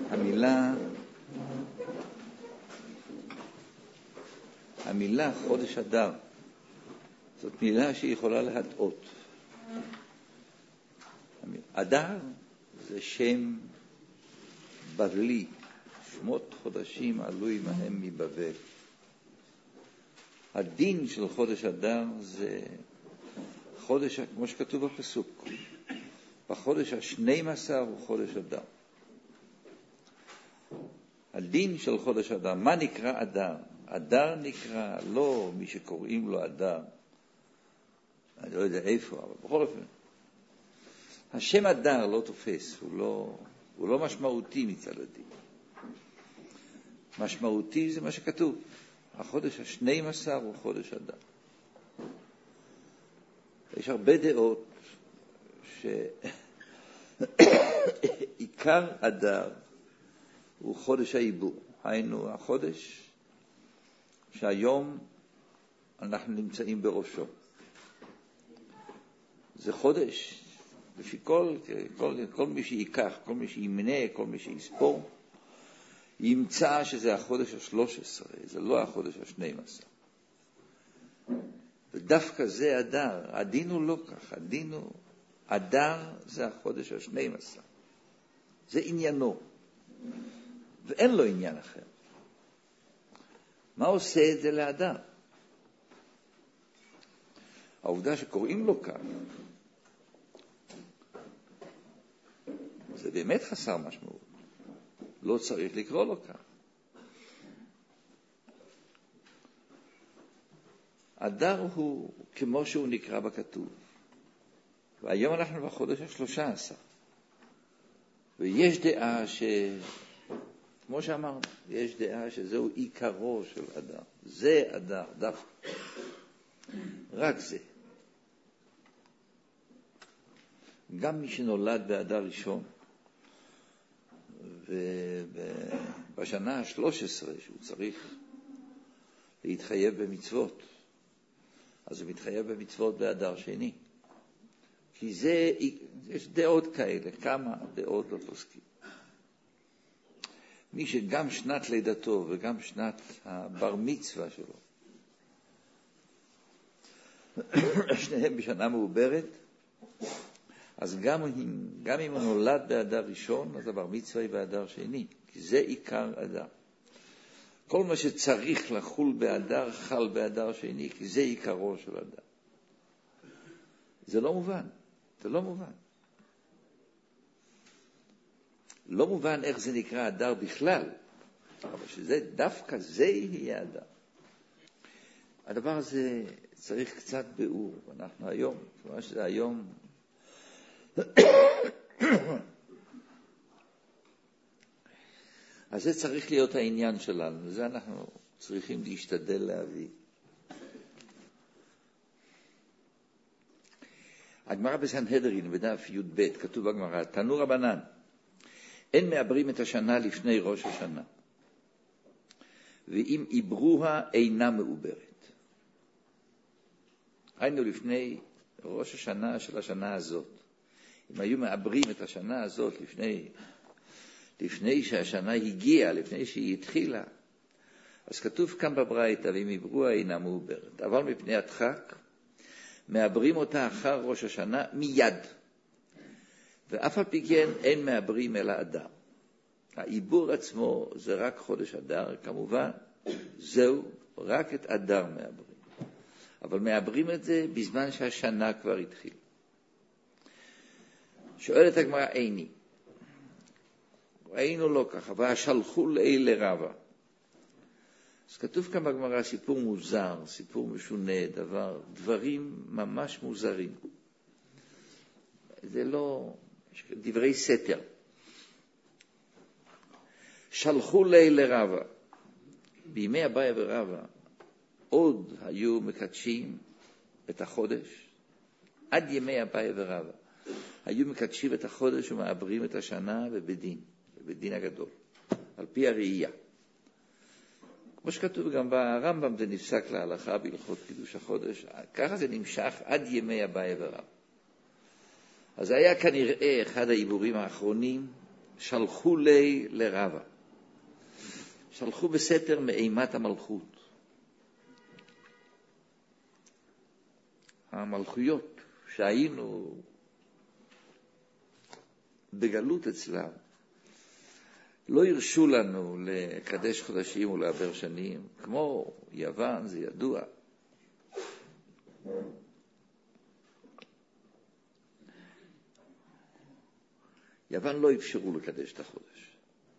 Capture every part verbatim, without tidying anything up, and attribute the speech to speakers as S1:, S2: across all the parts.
S1: המילה, המילה חודש אדר, זאת מילה שיכולה להטעות. אדר זה שם בבלי, שמות חודשים עלו עמהם מבבל. הדין של חודש אדר זה חודש, כמו שכתוב בפסוק, בחודש ה-שנים עשר הוא חודש אדר. הדין של חודש אדר, מה נקרא אדר? אדר נקרא לא מי שקוראים לו אדר, אני לא יודע איפה, אבל בכל אופן השם אדר לא תופס, הוא לא, הוא לא משמעותי מצד הדין. משמעותי זה מה שכתוב, החודש ה-שנים עשר הוא חודש אדר. יש הרבה דעות שעיקר אדר הוא חודש העיבור, היינו החודש שהיום אנחנו נמצאים בראשו. זה חודש, לפי כל, כל, כל מי שיקח, כל מי שימנה, כל מי שיספור, ימצא שזה החודש ה-שלוש עשרה, זה לא החודש ה-שנים עשר. ודווקא זה אדר, הדין הוא לא כך, הדין הוא, אדר זה החודש ה-שנים עשר. זה עניינו, ואין לו עניין אחר. מה עושה את זה לאדר? העובדה שקוראים לו כך, זה באמת חסר משמעות. לא צריך לקרוא לו כך. אדר הוא כמו שהוא נקרא בכתוב. והיום אנחנו בחודש ה-שלוש עשרה. ויש דעה ש... כמו שאמרנו, יש דעה שזהו עיקרו של אדר. זה אדר, דווקא. רק זה. גם מי שנולד באדר ראשון, ובשנה ה-שלוש עשרה שהוא צריך להתחייב במצוות, אז הוא מתחייב במצוות באדר שני. כי זה, יש דעות כאלה, כמה דעות לא פוסקים. מי שגם שנת לידתו וגם שנת הבר מצווה שלו, שניהם בשנה מעוברת, אז גם, גם אם הוא נולד באדר ראשון, אז הבר מצווה היא באדר שני, כי זה עיקר אדר. כל מה שצריך לחול באדר, חל באדר שני, כי זה עיקרו של אדר. זה לא מובן, זה לא מובן. לא מובן איך זה נקרא אדר בכלל, אבל שזה, דווקא זה יהיה אדר. הדבר הזה צריך קצת ביאור, ואנחנו היום, כלומר שזה היום, אז זה צריך להיות העניין שלנו, וזה אנחנו צריכים להשתדל להביא. הגמרא בסנהדרין בדף י' ב' כתוב בגמרא, תנו רבנן, אין מעברים את השנה לפני ראש השנה, ואם עברוה אינה מעוברת. היינו לפני ראש השנה של השנה הזאת. אם היו מעברים את השנה הזאת לפני, לפני שהשנה הגיעה, לפני שהיא התחילה, אז כתוב כאן בברייתא, ואם עברוה אינה מעוברת. אבל מפני הדחק, מעברים אותה אחר ראש השנה מיד. ואף על פי כן אין מעברים אלא אדר. העיבור עצמו זה רק חודש אדר, כמובן, זהו, רק את אדר מעברים. אבל מעברים את זה בזמן שהשנה כבר התחיל. שואלת הגמרא, איני. ראינו לא ככה, והשלחו לאלה רבה. אז כתוב כאן בגמרא סיפור מוזר, סיפור משונה, דבר, דברים ממש מוזרים. זה לא דברי סתר. שלחו לאלה רבה. בימי אביי ורבא עוד היו מקדשים את החודש, עד ימי אביי ורבא. היו מקדשים את החודש ומעברים את השנה בבדין, בבדין הגדול, על פי הראייה. כמו שכתוב גם ברמב"ם, זה נפסק להלכה בהלכות קידוש החודש, ככה זה נמשך עד ימי אביי ורבא. אז היה כנראה אחד העיבורים האחרונים, שלחו לי לרבה. שלחו בסתר מאימת המלכות. המלכויות שהיינו בגלות אצלם, לא הרשו לנו לקדש חודשים ולעבר שנים, כמו יוון, זה ידוע. יוון לא אפשרו לקדש את החודש.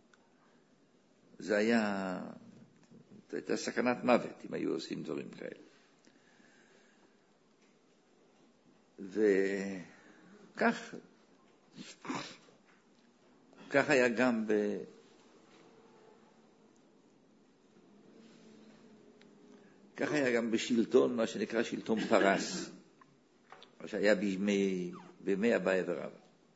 S1: זה היה, זה הייתה סכנת מוות אם היו עושים דברים כאלה. וכך, כך היה גם ב... כך היה גם בשלטון, מה שנקרא שלטון פרס, מה שהיה בימי, בימי אביי ורבא.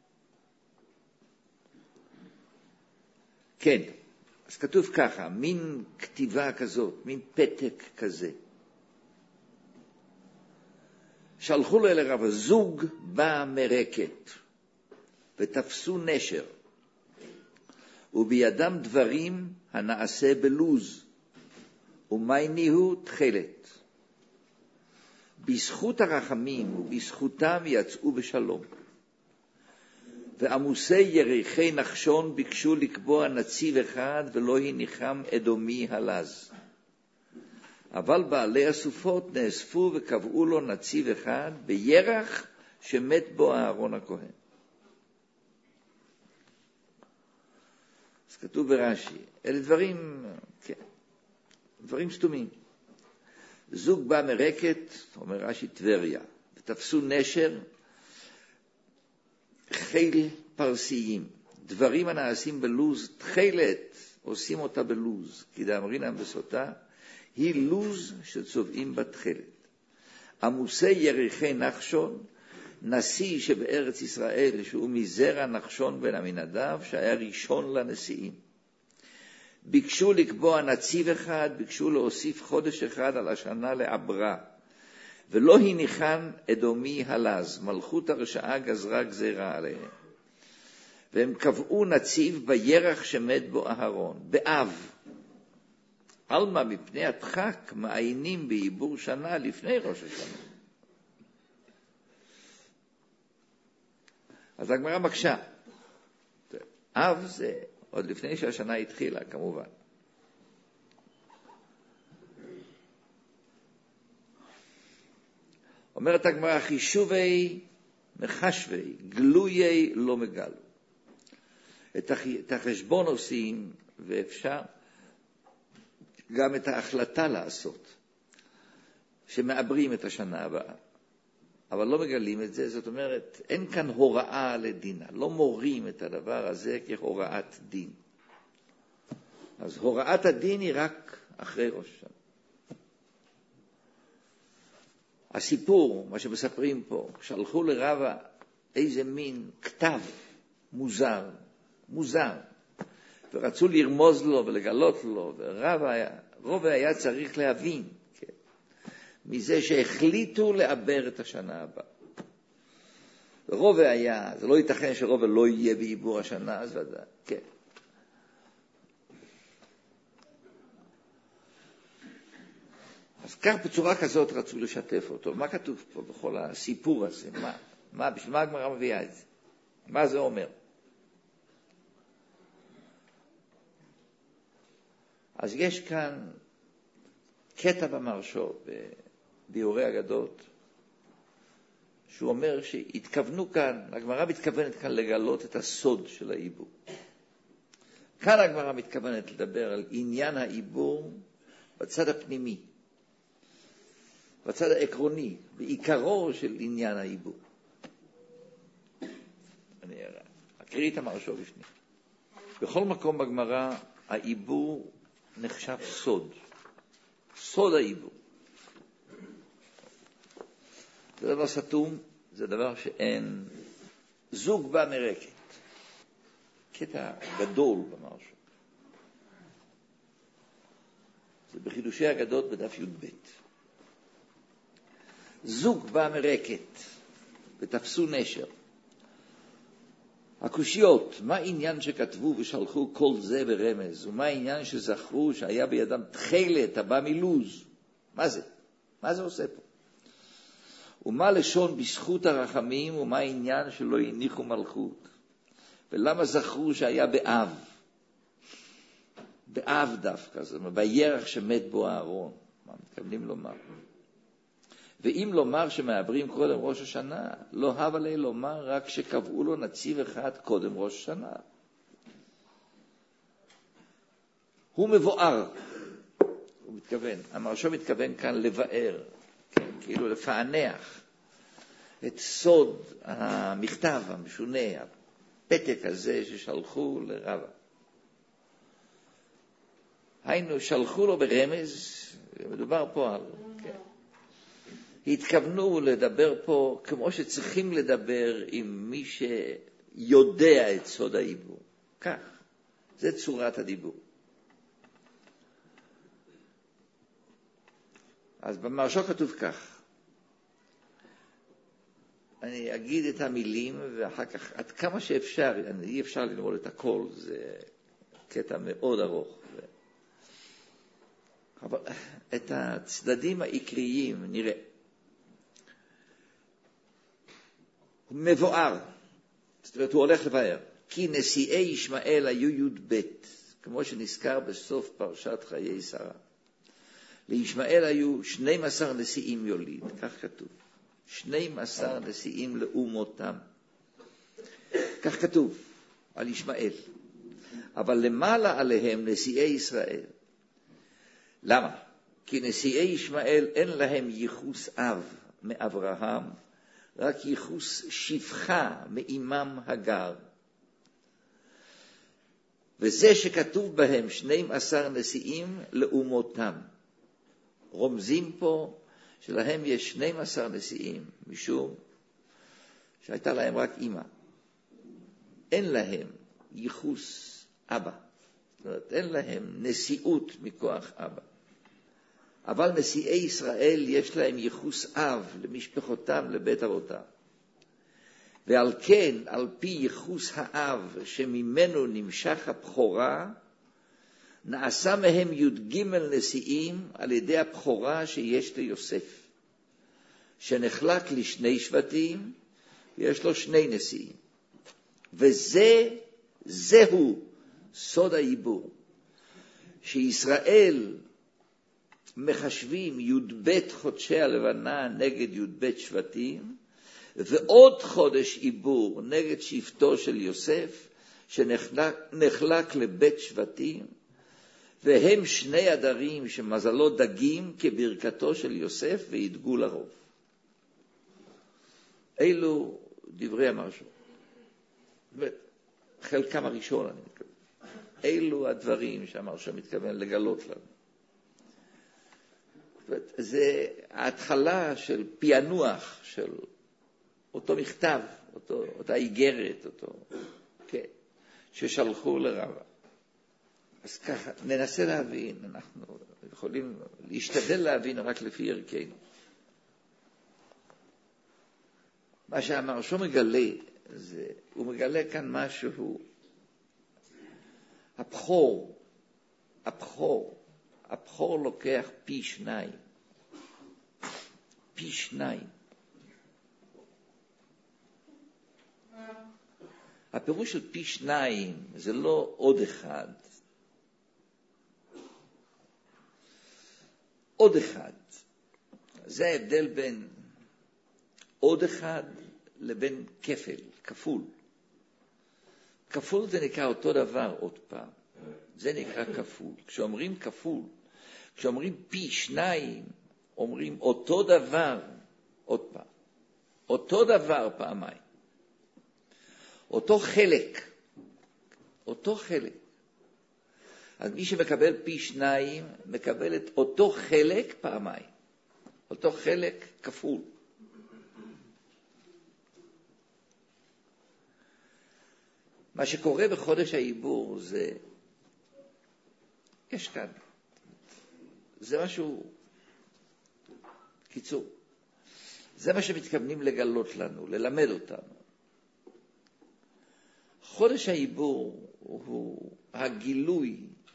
S1: כן, אז כתוב ככה, מין כתיבה כזאת, מין פתק כזה. שלחו לו אל הרב, זוג בא מרקת, ותפסו נשר, ובידם דברים הנעשה בלוז, ומייניהו תחילת. בזכות הרחמים ובזכותם יצאו בשלום. ועמוסי יריחי נחשון ביקשו לקבוע נציב אחד, ולא הניחם אדומי הלז. אבל בעלי הסופות נאספו וקבעו לו נציב אחד בירח שמת בו אהרון הכהן. אז כתוב ברש"י, אלה דברים, כן, דברים סתומים. זוג בא מרקת, אומר רש"י טבריה, ותפסו נשר, חיל פרסיים, דברים הנעשים בלוז, תחילת, עושים אותה בלוז, כי דאמרינן בסוטה, היא לוז שצובעים בתחילת. עמוסי יריחי נחשון, נשיא שבארץ ישראל, שהוא מזרע נחשון בן עמינדב, שהיה ראשון לנשיאים. ביקשו לקבוע נציב אחד, ביקשו להוסיף חודש אחד על השנה לעברה. ולא הניחן אדומי הלז, מלכות הרשעה גזרה גזירה עליהם. והם קבעו נציב בירח שמת בו אהרון, באב. אלמה מפני הדחק מעיינים בעיבור שנה לפני ראש השנה. אז הגמרא מקשה. אב זה עוד לפני שהשנה התחילה, כמובן. אומרת הגמרא, חישובי מחשבי, גלויי לא מגלו. את החשבון עושים, ואפשר גם את ההחלטה לעשות, שמעברים את השנה הבאה. אבל לא מגלים את זה, זאת אומרת, אין כאן הוראה לדינה, לא מורים את הדבר הזה כהוראת דין. אז הוראת הדין היא רק אחרי ראש השנה. הסיפור, מה שמספרים פה, שלחו לרבה איזה מין כתב מוזר, מוזר, ורצו לרמוז לו ולגלות לו, ורבה היה, רבה היה צריך להבין, כן, מזה שהחליטו לעבר את השנה הבאה. רבה היה, זה לא ייתכן שרבה לא יהיה בעיבור השנה, אז ודאי, כן. אז כך בצורה כזאת רצו לשתף אותו. מה כתוב פה בכל הסיפור הזה? מה, מה, בשביל מה הגמרא מביאה את זה? מה זה אומר? אז יש כאן קטע במרשו, בביאורי אגדות, שהוא אומר שהתכוונו כאן, הגמרא מתכוונת כאן לגלות את הסוד של העיבור. כאן הגמרא מתכוונת לדבר על עניין העיבור בצד הפנימי, בצד העקרוני, בעיקרו של עניין העיבור. אני אקריא את המרשו בפנים. בכל מקום בגמרא, העיבור נחשב סוד. סוד העיבור. זה דבר סתום, זה דבר שאין. זוג בא מרקת. קטע גדול במרשו. זה בחידושי אגדות בדף י"ב. זוג בא מרקת, ותפסו נשר. הקושיות, מה העניין שכתבו ושלחו כל זה ברמז? ומה העניין שזכרו שהיה בידם תחילת הבא מלוז? מה זה? מה זה עושה פה? ומה לשון בזכות הרחמים, ומה העניין שלא הניחו מלכות? ולמה זכרו שהיה באב? באב דווקא, זאת אומרת, בירח שמת בו הארון. מה מתכוונים לומר? ואם לומר שמעברים קודם ראש השנה, לא הווה לי לומר רק שקבעו לו נציב אחד קודם ראש השנה. הוא מבואר, הוא מתכוון, המרשו מתכוון כאן לבאר, כן, כאילו לפענח את סוד המכתב המשונה, הפתק הזה ששלחו לרבה. היינו, שלחו לו ברמז, מדובר פה על, כן. התכוונו לדבר פה כמו שצריכים לדבר עם מי שיודע את סוד העיבור. כך, זה צורת הדיבור. אז במרשו כתוב כך. אני אגיד את המילים ואחר כך, עד כמה שאפשר, אי אפשר ללמוד את הכל, זה קטע מאוד ארוך. אבל את הצדדים העיקריים נראה. הוא מבואר, זאת אומרת, הוא הולך לבאר. כי נשיאי ישמעאל היו י' ב', כמו שנזכר בסוף פרשת חיי שרה. לישמעאל היו שנים עשר נשיאים יוליד, כך כתוב. שנים עשר נשיאים לאומותם. כך כתוב על ישמעאל. אבל למעלה עליהם נשיאי ישראל. למה? כי נשיאי ישמעאל אין להם ייחוס אב מאברהם, רק ייחוס שפחה מאימם הגר. וזה שכתוב בהם שנים עשר נשיאים לאומותם. רומזים פה שלהם יש שנים עשר נשיאים, משום שהייתה להם רק אימא. אין להם ייחוס אבא. זאת אומרת, אין להם נשיאות מכוח אבא. אבל נשיאי ישראל יש להם ייחוס אב למשפחותם, לבית אבותם. ועל כן, על פי ייחוס האב שממנו נמשך הבכורה, נעשה מהם י"ג נשיאים על ידי הבכורה שיש ליוסף, שנחלק לשני שבטים, ויש לו שני נשיאים. וזה, זהו סוד העיבור, שישראל מחשבים י"ב חודשי הלבנה נגד י"ב שבטים, ועוד חודש עיבור נגד שבטו של יוסף, שנחלק לבית שבטים, והם שני עדרים שמזלו דגים כברכתו של יוסף וידגו לרוב. אלו דברי המרשו. חלקם הראשון אני מתכוון. אלו הדברים שהמרשו מתכוון לגלות לנו. זה ההתחלה של פענוח של אותו מכתב, אותו, אותה איגרת, אותו, כן, ששלחו לרבה. אז ככה, ננסה להבין, אנחנו יכולים להשתדל להבין רק לפי ערכנו. מה שהמרשו מגלה, זה, הוא מגלה כאן משהו, הבכור, הבכור, הבכור לוקח פי שניים. פי שניים. הפירוש של פי שניים זה לא עוד אחד. עוד אחד. זה ההבדל בין עוד אחד לבין כפל, כפול. כפול זה נקרא אותו דבר עוד פעם. זה נקרא כפול. כשאומרים כפול, כשאומרים פי שניים, אומרים אותו דבר עוד פעם. אותו דבר פעמיים. אותו חלק. אותו חלק. אז מי שמקבל פי שניים, מקבל את אותו חלק פעמיים. אותו חלק כפול. מה שקורה בחודש העיבור זה, יש כאן, זה משהו, קיצור, זה מה שמתכוונים לגלות לנו, ללמד אותנו. חודש העיבור הוא הגילוי,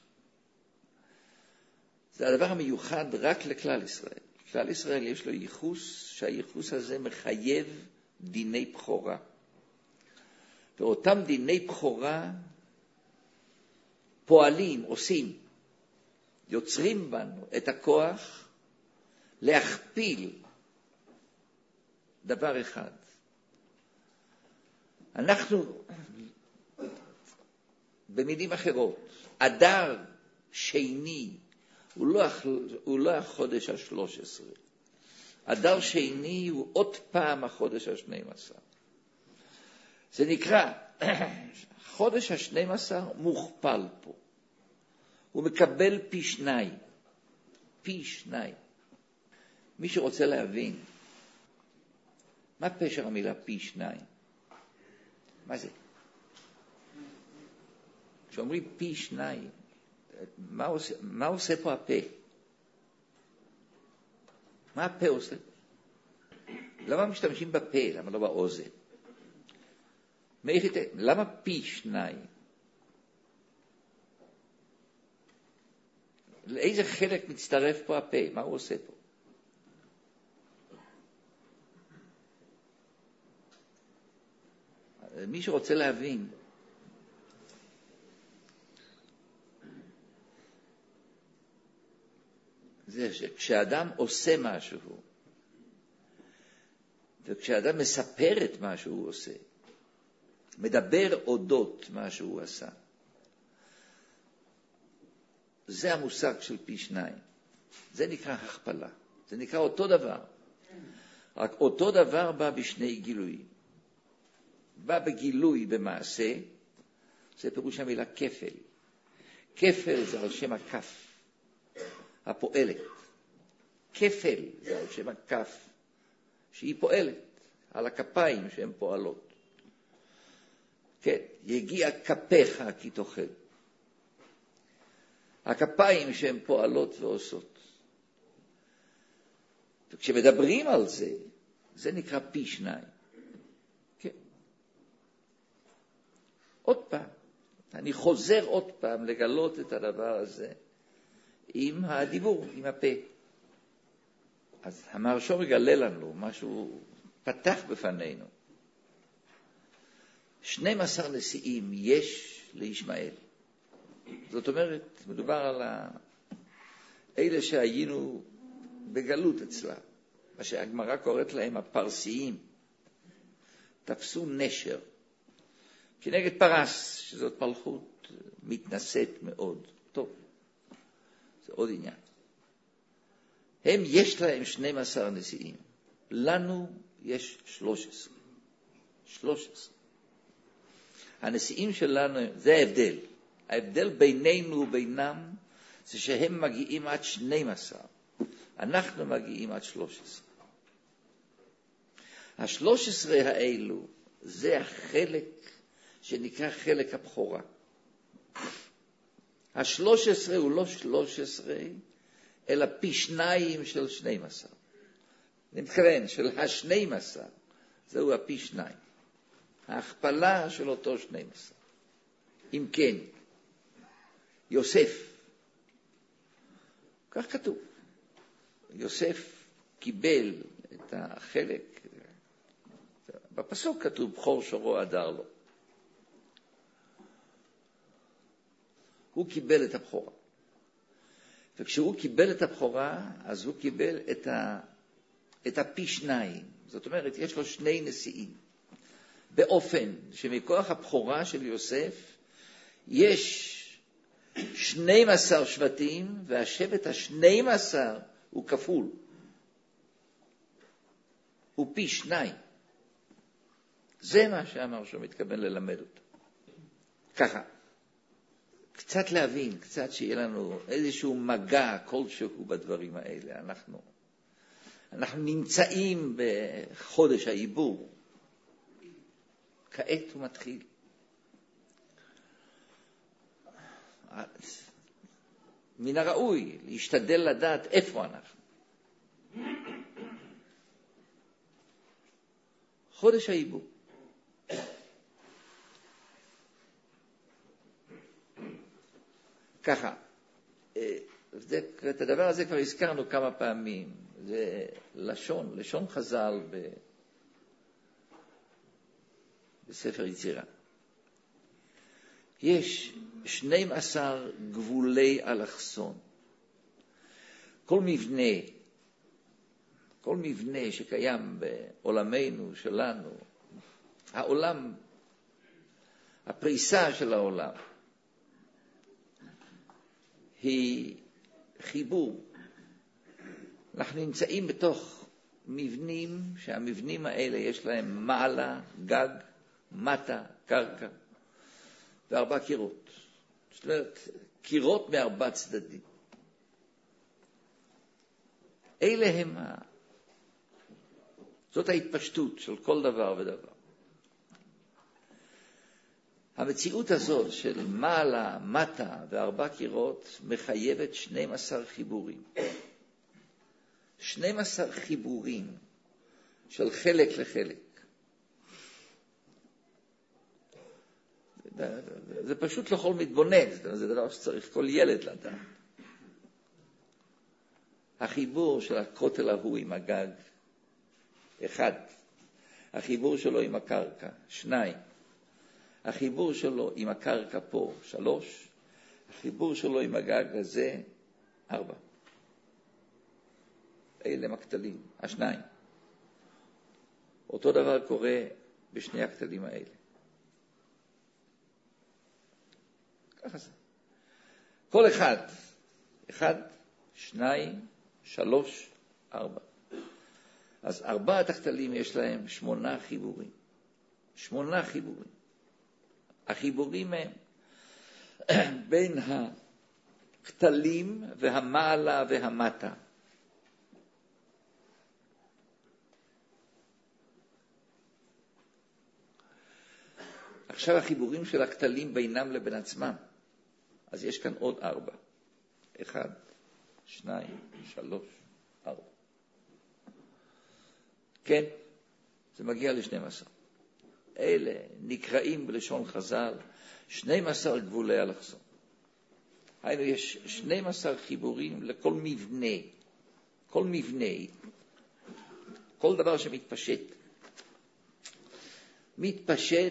S1: זה הדבר המיוחד רק לכלל ישראל. כלל ישראל יש לו ייחוס, שהייחוס הזה מחייב דיני בחורה. ואותם דיני בחורה פועלים, עושים, יוצרים בנו את הכוח להכפיל דבר אחד. אנחנו, במילים אחרות, אדר שני, הוא לא, הוא לא החודש השלוש עשרה. אדר שני הוא עוד פעם החודש השנים עשר. זה נקרא, חודש השנים עשר מוכפל פה. הוא מקבל פי שניים. פי שניים. מי שרוצה להבין, מה פשר המילה פי שניים? מה זה? כשאומרים פי שניים, מה עושה, מה עושה פה הפה? מה הפה עושה? למה משתמשים בפה? למה לא באוזן? למה פי שניים? לאיזה חלק מצטרף פה הפה? מה הוא עושה פה? מי שרוצה להבין, זה שכשאדם עושה משהו, וכשאדם מספר את מה שהוא עושה, מדבר אודות מה שהוא עשה, זה המושג של פי שניים. זה נקרא הכפלה. זה נקרא אותו דבר. רק אותו דבר בא בשני גילויים. בא בגילוי במעשה, זה פירוש המילה כפל. כפל זה על שם הכף, הפועלת. כפל זה על שם הכף, שהיא פועלת, על הכפיים שהן פועלות. כן, יגיע כפיך כי תאכל. הכפיים שהן פועלות ועושות. וכשמדברים על זה, זה נקרא פי שניים. כן. עוד פעם, אני חוזר עוד פעם לגלות את הדבר הזה עם הדיבור, עם הפה. אז המהרש"ם מגלה לנו משהו פתח בפנינו. שנים עשר נשיאים יש לישמעאל. זאת אומרת, מדובר על אלה שהיינו בגלות אצלה, מה שהגמרא קוראת להם הפרסיים, תפסו נשר, כנגד פרס, שזאת מלכות מתנשאת מאוד. טוב, זה עוד עניין. הם יש להם שנים עשר נשיאים, לנו יש שלוש עשרה. שלוש עשרה. הנשיאים שלנו, זה ההבדל. ההבדל בינינו ובינם זה שהם מגיעים עד שנים עשר. אנחנו מגיעים עד שלוש עשרה. השלוש עשרה האלו זה החלק שנקרא חלק הבכורה. השלוש עשרה הוא לא שלוש עשרה, אלא פי שניים של שנים עשר. אני מתכוון של השנים עשר, זהו הפי שניים. ההכפלה של אותו שנים עשר. אם כן, יוסף, כך כתוב, יוסף קיבל את החלק, בפסוק כתוב בחור שורו הדר לו. הוא קיבל את הבכורה. וכשהוא קיבל את הבכורה, אז הוא קיבל את, ה, את הפי שניים. זאת אומרת, יש לו שני נשיאים. באופן שמכוח הבכורה של יוסף, יש שנים עשר שבטים, והשבט השנים עשר הוא כפול. הוא פי שניים. זה מה שאמר שהוא מתכוון ללמד אותו. ככה. קצת להבין, קצת שיהיה לנו איזשהו מגע כלשהו בדברים האלה. אנחנו, אנחנו נמצאים בחודש העיבור. כעת הוא מתחיל. מן הראוי להשתדל לדעת איפה אנחנו. חודש העיבור. ככה, זה, את הדבר הזה כבר הזכרנו כמה פעמים, זה לשון, לשון חז"ל ב, בספר יצירה. יש שנים עשר גבולי אלכסון. כל מבנה, כל מבנה שקיים בעולמנו, שלנו, העולם, הפריסה של העולם, היא חיבור. אנחנו נמצאים בתוך מבנים, שהמבנים האלה יש להם מעלה, גג, מטה, קרקע, וארבע קירות. זאת אומרת, קירות מארבע צדדים. אלה הם, ה... זאת ההתפשטות של כל דבר ודבר. המציאות הזאת של מעלה, מטה וארבע קירות מחייבת שנים עשר חיבורים. שנים עשר חיבורים של חלק לחלק. זה פשוט לכל מתבונן, זה דבר שצריך כל ילד לדעת. החיבור של הכותל ההוא עם הגג, אחד. החיבור שלו עם הקרקע, שניים. החיבור שלו עם הקרקע פה, שלוש. החיבור שלו עם הגג הזה, ארבע. אלה הם הכתלים, השניים. אותו דבר קורה בשני הכתלים האלה. ככה זה. כל אחד, אחד, שניים, שלוש, ארבע. אז ארבעת הכתלים יש להם שמונה חיבורים. שמונה חיבורים. החיבורים הם בין הכתלים והמעלה והמטה. עכשיו החיבורים של הכתלים בינם לבין עצמם. אז יש כאן עוד ארבע. אחד, שניים, שלוש, ארבע. כן, זה מגיע ל-שנים עשר. אלה נקראים בלשון חז"ל שנים עשר גבולי אלכסון. היינו, יש שנים עשר חיבורים לכל מבנה. כל מבנה, כל דבר שמתפשט. מתפשט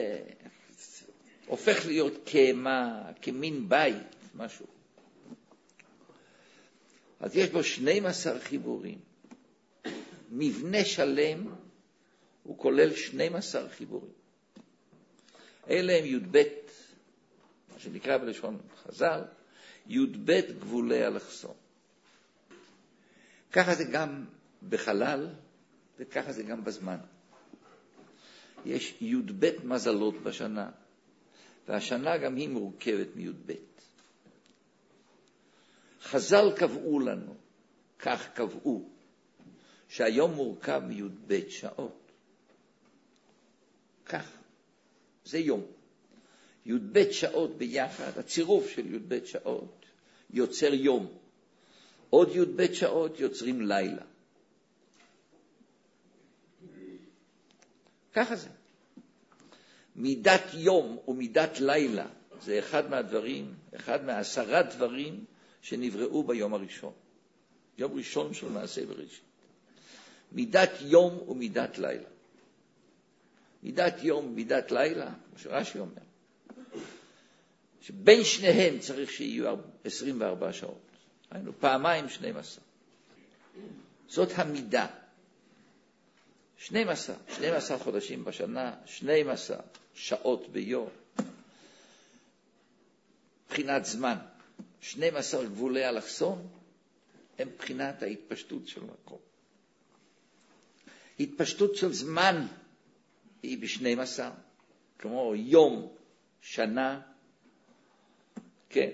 S1: והופך להיות כמה, כמין בית, משהו. אז יש בו שנים עשר חיבורים. מבנה שלם הוא כולל שנים עשר חיבורים. אלה הם י"ב, מה שנקרא בלשון חז"ל, י"ב גבולי אלכסון. ככה זה גם בחלל, וככה זה גם בזמן. יש י"ב מזלות בשנה, והשנה גם היא מורכבת מי"ב. חז"ל קבעו לנו, כך קבעו, שהיום מורכב מי"ב שעות. כך, זה יום. י"ב שעות ביחד, הצירוף של י"ב שעות יוצר יום. עוד י"ב שעות יוצרים לילה. ככה זה. מידת יום ומידת לילה זה אחד מהדברים, אחד מעשרה דברים שנבראו ביום הראשון. יום ראשון של מעשה בראשית. מידת יום ומידת לילה. מידת יום ומידת לילה, כמו שרש"י אומר, שבין שניהם צריך שיהיו עשרים וארבע שעות. היינו פעמיים שנים עשר. זאת המידה. שנים עשר, שנים עשר חודשים בשנה, שנים עשר שעות ביום. בחינת זמן. שנים עשר גבולי אלכסון הם בחינת ההתפשטות של מקום. התפשטות של זמן היא ב-שנים עשר, כמו יום, שנה, כן.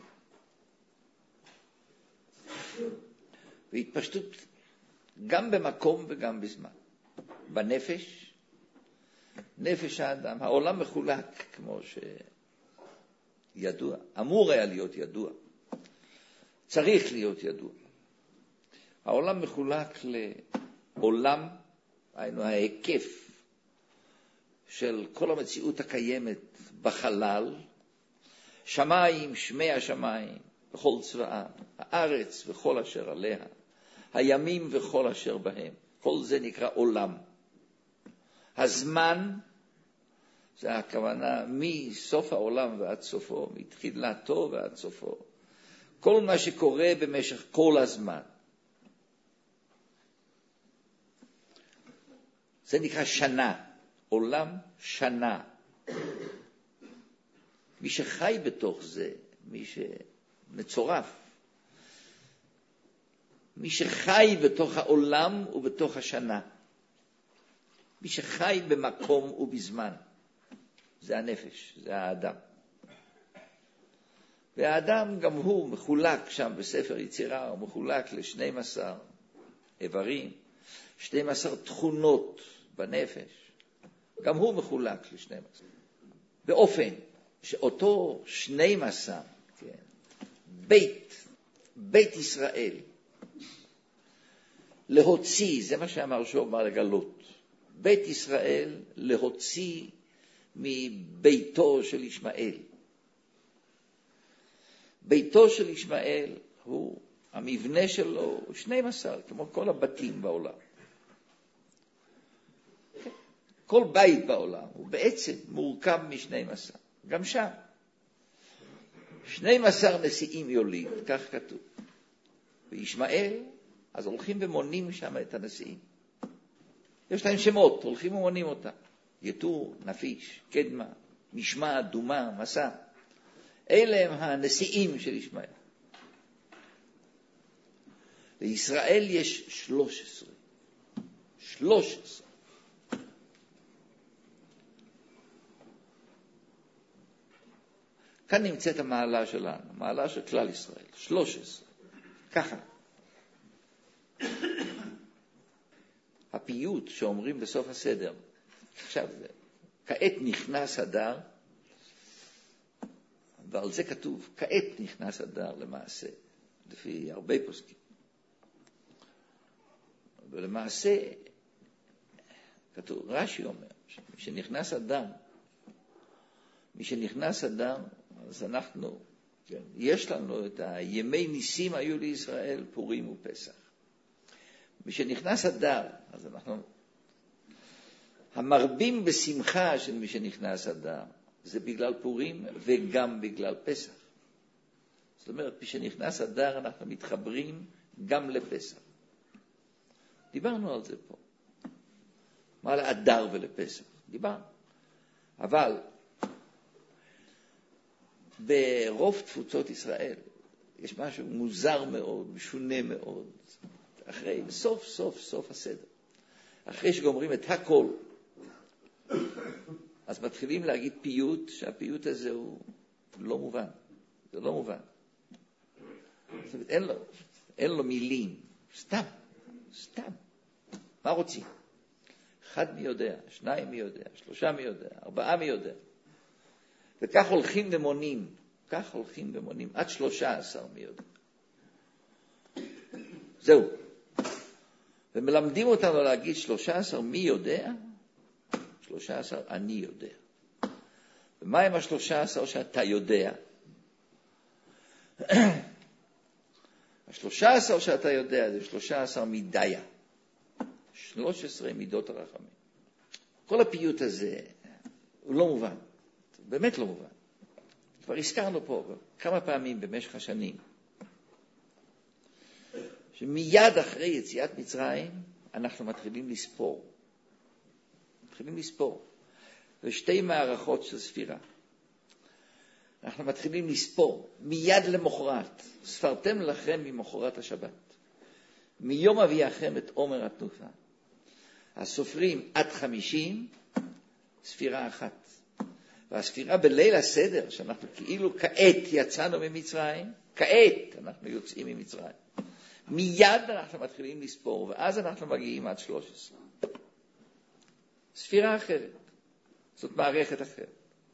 S1: והתפשטות גם במקום וגם בזמן. בנפש, נפש האדם, העולם מחולק, כמו שידוע, אמור היה להיות ידוע, צריך להיות ידוע. העולם מחולק לעולם, היינו ההיקף של כל המציאות הקיימת בחלל, שמיים שמי השמיים וכל צבאה, הארץ וכל אשר עליה, הימים וכל אשר בהם. כל זה נקרא עולם. הזמן, זה הכוונה מסוף העולם ועד סופו, מתחילתו ועד סופו. כל מה שקורה במשך כל הזמן. זה נקרא שנה, עולם שנה. מי שחי בתוך זה, מי שמצורף, מי שחי בתוך העולם ובתוך השנה, מי שחי במקום ובזמן, זה הנפש, זה האדם. והאדם גם הוא מחולק שם בספר יצירה, הוא מחולק ל-שנים עשר איברים, שתים עשרה תכונות בנפש, גם הוא מחולק ל-שנים עשר. באופן שאותו שנים עשר, כן, בית, בית ישראל, להוציא, זה מה שאמר שוב אמר לגלות, בית ישראל להוציא מביתו של ישמעאל. ביתו של ישמעאל הוא, המבנה שלו הוא שנים עשר, כמו כל הבתים בעולם. כל בית בעולם הוא בעצם מורכב משנים עשר. גם שם. שנים עשר נשיאים יוליד, כך כתוב. וישמעאל, אז הולכים ומונים שם את הנשיאים. יש להם שמות, הולכים ומונים אותם. יתור, נפיש, קדמה, משמע, דומה, מסע. אלה הם הנשיאים של ישמעאל. לישראל יש שלוש עשרה. שלוש עשרה. כאן נמצאת המעלה שלנו, המעלה של כלל ישראל. שלוש עשרה. ככה. הפיוט שאומרים בסוף הסדר, עכשיו זה, כעת נכנס אדר, ועל זה כתוב, כעת נכנס אדר למעשה, לפי הרבה פוסקים. ולמעשה, כתוב, רש"י אומר, שמי שנכנס אדר, מי שנכנס אדר, אז אנחנו, כן, יש לנו את הימי ניסים היו לישראל, פורים ופסח. מי שנכנס אדר, אז אנחנו, המרבים בשמחה של מי שנכנס אדר, זה בגלל פורים וגם בגלל פסח. זאת אומרת, מי שנכנס אדר, אנחנו מתחברים גם לפסח. דיברנו על זה פה. מה לאדר ולפסח? דיברנו. אבל, ברוב תפוצות ישראל, יש משהו מוזר מאוד, משונה מאוד, אחרי, סוף סוף סוף הסדר. אחרי שגומרים את הכל, אז מתחילים להגיד פיוט, שהפיוט הזה הוא לא מובן. זה לא מובן. זאת אומרת, אין לו, אין לו מילים. סתם, סתם. מה רוצים? אחד מי יודע, שניים מי יודע, שלושה מי יודע, ארבעה מי יודע. וכך הולכים ומונים, כך הולכים ומונים, עד שלושה עשר מי יודע. זהו. ומלמדים אותנו להגיד שלושה עשר מי יודע, שלושה עשר אני יודע. ומה עם השלושה עשר שאתה יודע? השלושה עשר שאתה יודע זה שלושה עשר מידיה. שלוש עשרה מידות הרחמים. כל הפיוט הזה הוא לא מובן. באמת לא מובן. כבר הזכרנו פה כמה פעמים במשך השנים. שמיד אחרי יציאת מצרים אנחנו מתחילים לספור. מתחילים לספור. ושתי מערכות של ספירה. אנחנו מתחילים לספור. מיד למחרת. ספרתם לכם ממחרת השבת. מיום אביאכם את עומר התנופה. הסופרים עד חמישים, ספירה אחת. והספירה בליל הסדר, שאנחנו כאילו כעת יצאנו ממצרים, כעת אנחנו יוצאים ממצרים. מיד אנחנו מתחילים לספור, ואז אנחנו מגיעים עד שלוש עשרה. ספירה אחרת. זאת מערכת אחרת.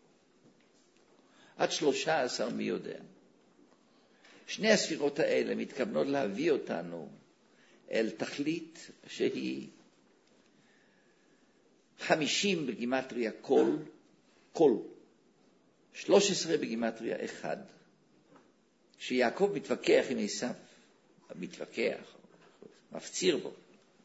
S1: עד שלושה עשר מי יודע. שני הספירות האלה מתכוונות להביא אותנו אל תכלית שהיא חמישים בגימטריה כל, כל. שלוש עשרה בגימטריה אחד. כשיעקב מתווכח עם עשיו, מתווכח, מפציר בו.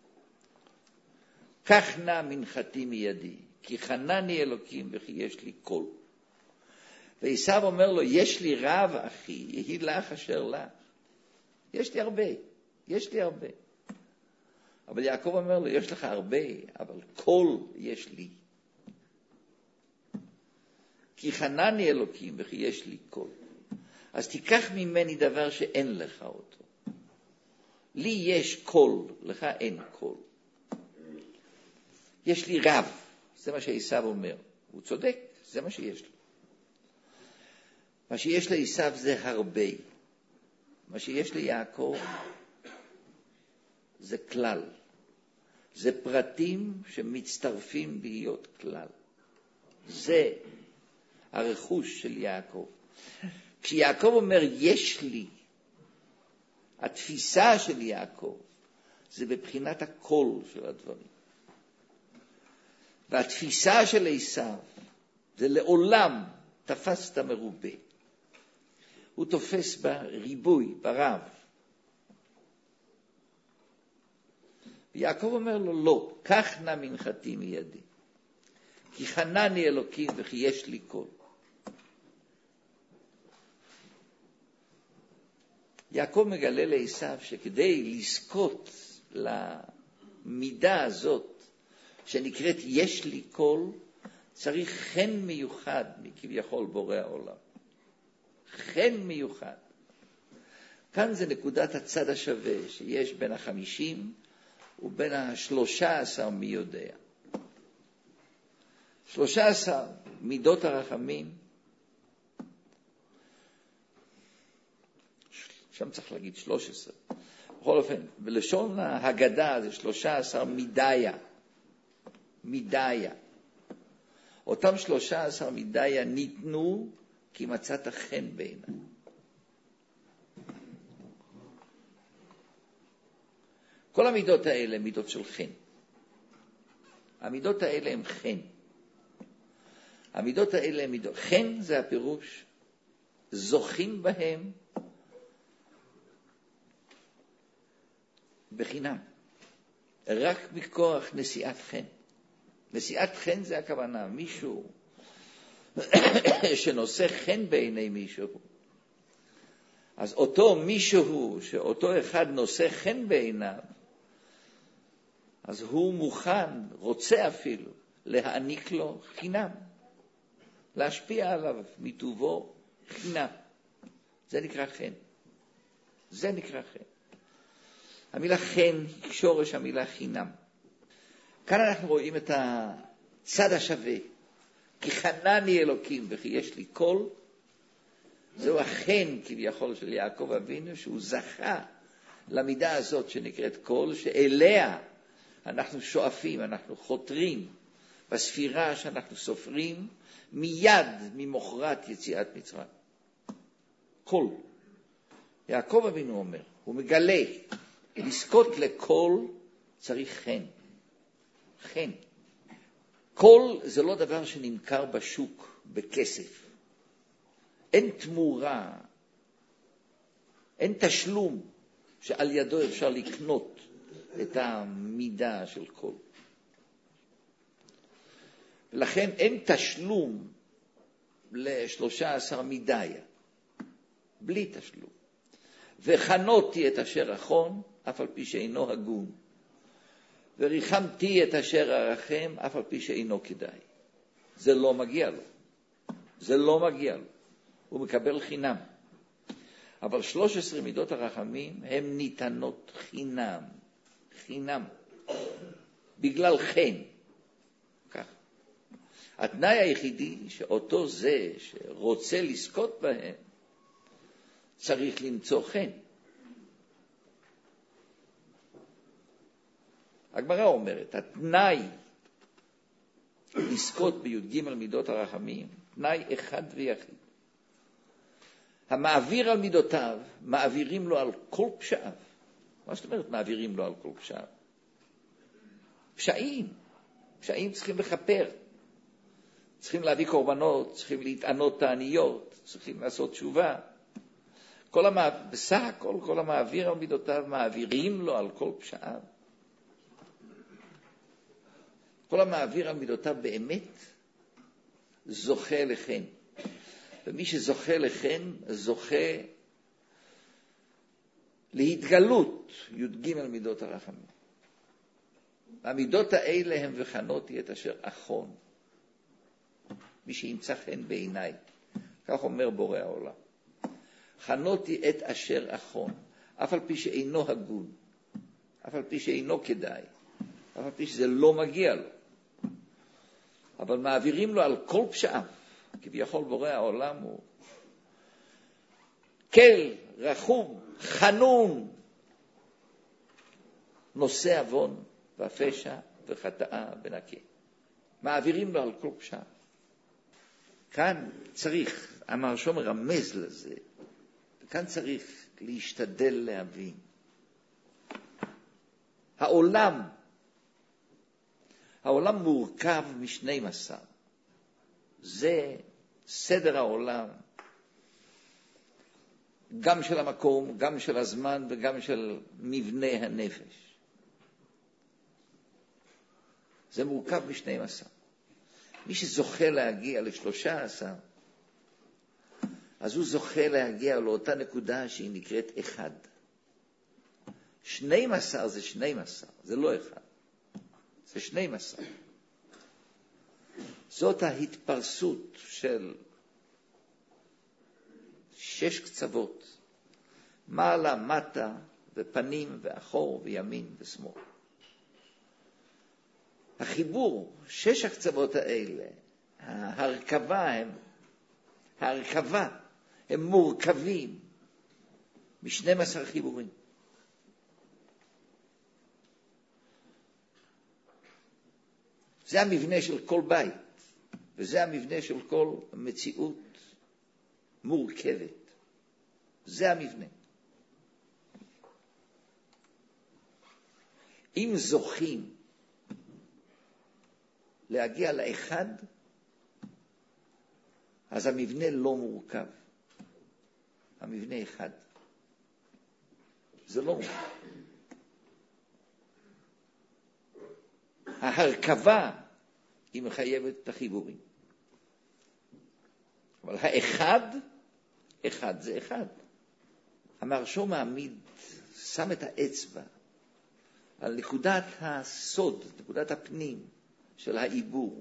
S1: כך נא מנחתי מידי, כי חנני אלוקים וכי יש לי קול. ועשיו אומר לו, יש לי רב אחי, יהי לך אשר לך. יש לי הרבה, יש לי הרבה. אבל יעקב אומר לו, יש לך הרבה, אבל קול יש לי. כי חנני אלוקים וכי יש לי קול. אז תיקח ממני דבר שאין לך אותו. לי יש קול, לך אין קול. יש לי רב, זה מה שעשיו אומר. הוא צודק, זה מה שיש לו. מה שיש לעשיו זה הרבה. מה שיש ליעקב זה כלל. זה פרטים שמצטרפים להיות כלל. זה הרכוש של יעקב. כשיעקב אומר יש לי, התפיסה של יעקב זה בבחינת הקול של הדברים. והתפיסה של עשיו זה לעולם תפסת מרובה. הוא תופס בריבוי, ברב. ויעקב אומר לו, לא, קח נא מנחתי מידי. כי חנני אלוקים וכי יש לי קול. יעקב מגלה לעשיו שכדי לזכות למידה הזאת, שנקראת יש לי קול, צריך חן מיוחד מכביכול בורא העולם. חן מיוחד. כאן זה נקודת הצד השווה שיש בין החמישים ובין השלושה עשר מי יודע. שלושה עשר מידות הרחמים, שם צריך להגיד שלוש עשרה. בכל אופן, בלשון ההגדה זה שלושה עשר מידיה. מידיה. אותם שלושה עשר מידיה ניתנו כי מצאת חן בעיניי. כל המידות האלה מידות של חן. המידות האלה הם חן. המידות האלה הם מידות. חן זה הפירוש. זוכים בהם בחינם. רק מכוח נשיאת חן. נשיאת חן זה הכוונה. מישהו שנושא חן בעיני מישהו. אז אותו מישהו, שאותו אחד נושא חן בעיניו, אז הוא מוכן, רוצה אפילו, להעניק לו חינם. להשפיע עליו מטובו חינם. זה נקרא חן. זה נקרא חן. המילה חן היא שורש המילה חינם. כאן אנחנו רואים את הצד השווה. כי חנני אלוקים וכי יש לי קול, זהו החן כביכול של יעקב אבינו, שהוא זכה למידה הזאת שנקראת קול, שאליה אנחנו שואפים, אנחנו חותרים בספירה שאנחנו סופרים מיד ממוחרת יציאת מצרים. קול. יעקב אבינו אומר, הוא מגלה, לזכות לקול צריך חן. חן. קול זה לא דבר שנמכר בשוק בכסף. אין תמורה, אין תשלום שעל ידו אפשר לקנות את המידה של קול. ולכן אין תשלום לשלושה עשר מידיה, בלי תשלום. וחנותי את אשר אחון, אף על פי שאינו הגון. וריחמתי את אשר ארחם, אף על פי שאינו כדאי. זה לא מגיע לו. זה לא מגיע לו. הוא מקבל חינם. אבל שלוש עשרה מידות הרחמים הן ניתנות חינם. חינם. בגלל חן. כך. התנאי היחידי שאותו זה שרוצה לזכות בהם, צריך למצוא חן. הגמרא אומרת, התנאי לזכות בי"ג מידות הרחמים, תנאי אחד ויחיד. המעביר על מידותיו, מעבירים לו על כל פשעיו. מה זאת אומרת מעבירים לו על כל פשעיו? פשעים. פשעים צריכים לכפר. צריכים להביא קורבנות, צריכים להתענות תעניות, צריכים לעשות תשובה. כל המע... בסך הכל, כל המעביר על מידותיו, מעבירים לו על כל פשעיו. כל המעביר על מידותיו באמת זוכה לכן. ומי שזוכה לכן, זוכה להתגלות י"ג מידות הרחמים. המידות האלה הם וחנותי את אשר אחון. מי שימצא חן בעיניי. כך אומר בורא העולם. חנותי את אשר אחון. אף על פי שאינו הגון. אף על פי שאינו כדאי. אף על פי שזה לא מגיע לו. אבל מעבירים לו על כל פשעם. כביכול בורא העולם הוא כל, רחום, חנון, נושא אבון והפשע וחטאה ונקה. מעבירים לו על כל פשע. כאן צריך, המהרש"ם מרמז לזה, וכאן צריך להשתדל להבין. העולם, העולם מורכב משני מסע. זה סדר העולם, גם של המקום, גם של הזמן וגם של מבנה הנפש. זה מורכב משני מסע. מי שזוכה להגיע לשלושה עשר, אז הוא זוכה להגיע לאותה נקודה שהיא נקראת אחד. שני מסע זה שני מסע, זה לא אחד. זה שני מסע. זאת ההתפרסות של שש קצוות, מעלה, מטה, ופנים, ואחור, וימין, ושמאל. החיבור, שש הקצוות האלה, ההרכבה הם, ההרכבה, הם מורכבים מ-שנים עשר חיבורים. זה המבנה של כל בית, וזה המבנה של כל מציאות מורכבת. זה המבנה. אם זוכים להגיע לאחד, אז המבנה לא מורכב. המבנה אחד. זה לא מורכב. ההרכבה היא מחייבת את החיבורים. אבל האחד, אחד זה אחד. המהרש"ם מעמיד, שם את האצבע על נקודת הסוד, נקודת הפנים של העיבור.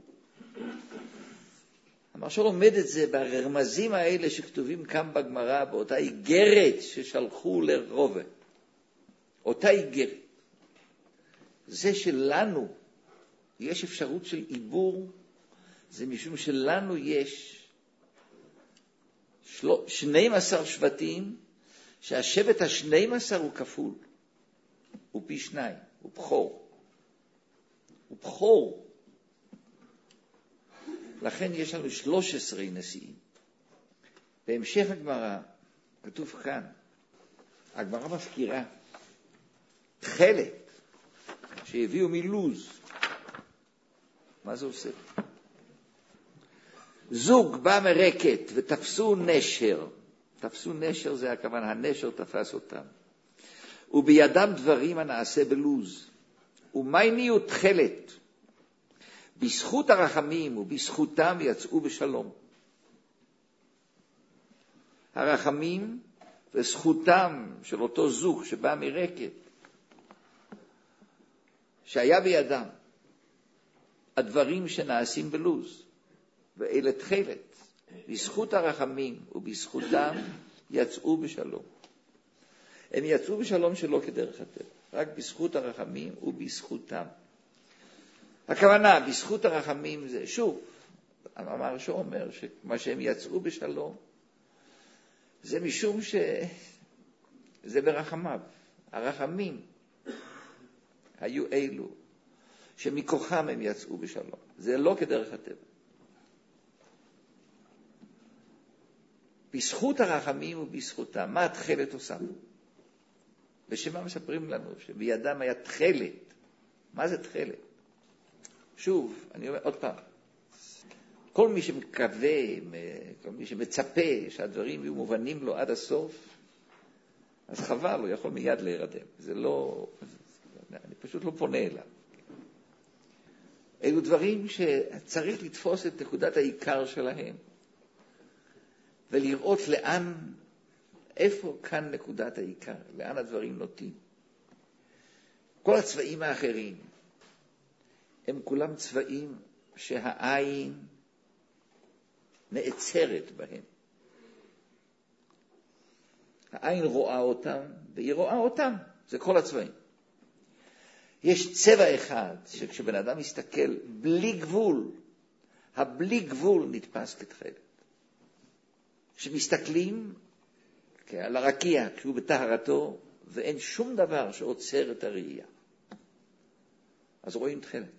S1: המהרש"ם לומד את זה ברמזים האלה שכתובים כאן בגמרא, באותה איגרת ששלחו לרובה. אותה איגרת. זה שלנו יש אפשרות של עיבור, זה משום שלנו יש שנים עשר שבטים, שהשבט השנים עשר הוא כפול, הוא פי שניים, הוא בחור. הוא בחור. לכן יש לנו שלוש עשרה נשיאים. בהמשך הגמרא, כתוב כאן, הגמרא מזכירה, תכלת שהביאו מלוז. מה זה עושה? זוג בא מרקת ותפסו נשר. תפסו נשר זה הכוונה, הנשר תפס אותם. ובידם דברים הנעשה בלוז. ומי נהיו תכלת? בזכות הרחמים ובזכותם יצאו בשלום. הרחמים וזכותם של אותו זוג שבא מרקת, שהיה בידם הדברים שנעשים בלוז, ואלה תכלת, בזכות הרחמים ובזכותם יצאו בשלום. הם יצאו בשלום שלא כדרך הטבע, רק בזכות הרחמים ובזכותם. הכוונה, בזכות הרחמים זה, שוב, המהרש"ם אומר שמה שהם יצאו בשלום, זה משום שזה ברחמיו. הרחמים היו אלו שמכוחם הם יצאו בשלום. זה לא כדרך הטבע. בזכות הרחמים ובזכותם, מה התכלת עושה? ושמה מספרים לנו שבידם היה תכלת. מה זה תכלת? שוב, אני אומר עוד פעם. כל מי שמקווה, כל מי שמצפה שהדברים יהיו מובנים לו עד הסוף, אז חבל, הוא יכול מיד להירדם. זה לא, אני פשוט לא פונה אליו. אלו דברים שצריך לתפוס את נקודת העיקר שלהם, ולראות לאן, איפה כאן נקודת העיקר, לאן הדברים נוטים. כל הצבעים האחרים, הם כולם צבעים שהעין נעצרת בהם. העין רואה אותם, והיא רואה אותם. זה כל הצבעים. יש צבע אחד שכשבן אדם מסתכל בלי גבול, הבלי גבול נתפס כתכלת. כשמסתכלים על הרקיע כשהוא בטהרתו, ואין שום דבר שעוצר את הראייה, אז רואים תכלת.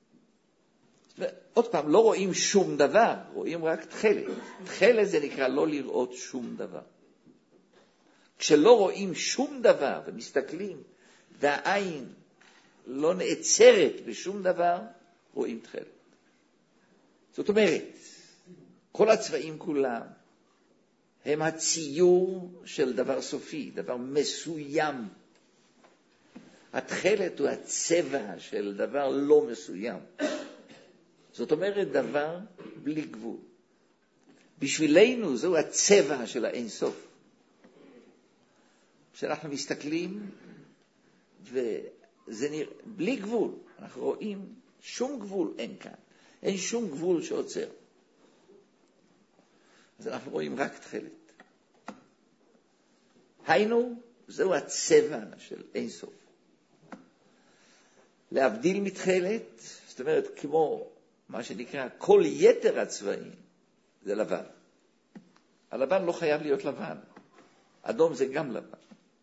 S1: עוד פעם, לא רואים שום דבר, רואים רק תכלת. תכלת זה נקרא לא לראות שום דבר. כשלא רואים שום דבר ומסתכלים, והעין לא נעצרת בשום דבר, רואים תכלת. זאת אומרת, כל הצבעים כולם הם הציור של דבר סופי, דבר מסוים. התכלת הוא הצבע של דבר לא מסוים. זאת אומרת, דבר בלי גבול. בשבילנו זהו הצבע של האינסוף. כשאנחנו מסתכלים, וזה נראה, בלי גבול, אנחנו רואים שום גבול אין כאן. אין שום גבול שעוצר. אז אנחנו רואים רק תכלת. היינו, זהו הצבע של אינסוף. להבדיל מתכלת, זאת אומרת, כמו מה שנקרא, כל יתר הצבעים, זה לבן. הלבן לא חייב להיות לבן. אדום זה גם לבן.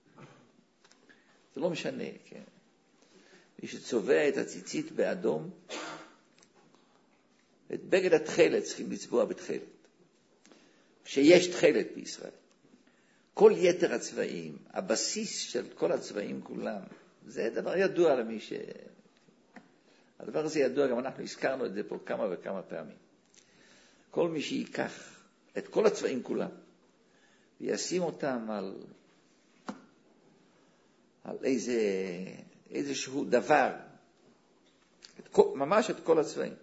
S1: זה לא משנה, כן. מי שצובע את הציצית באדום, את בגד התכלת צריכים לצבוע בתכלת. שיש תכלת בישראל. כל יתר הצבעים, הבסיס של כל הצבעים כולם, זה דבר ידוע למי ש... הדבר הזה ידוע, גם אנחנו הזכרנו את זה פה כמה וכמה פעמים. כל מי שיקח את כל הצבעים כולם, וישים אותם על, על איזה, איזשהו דבר, את כל, ממש את כל הצבעים.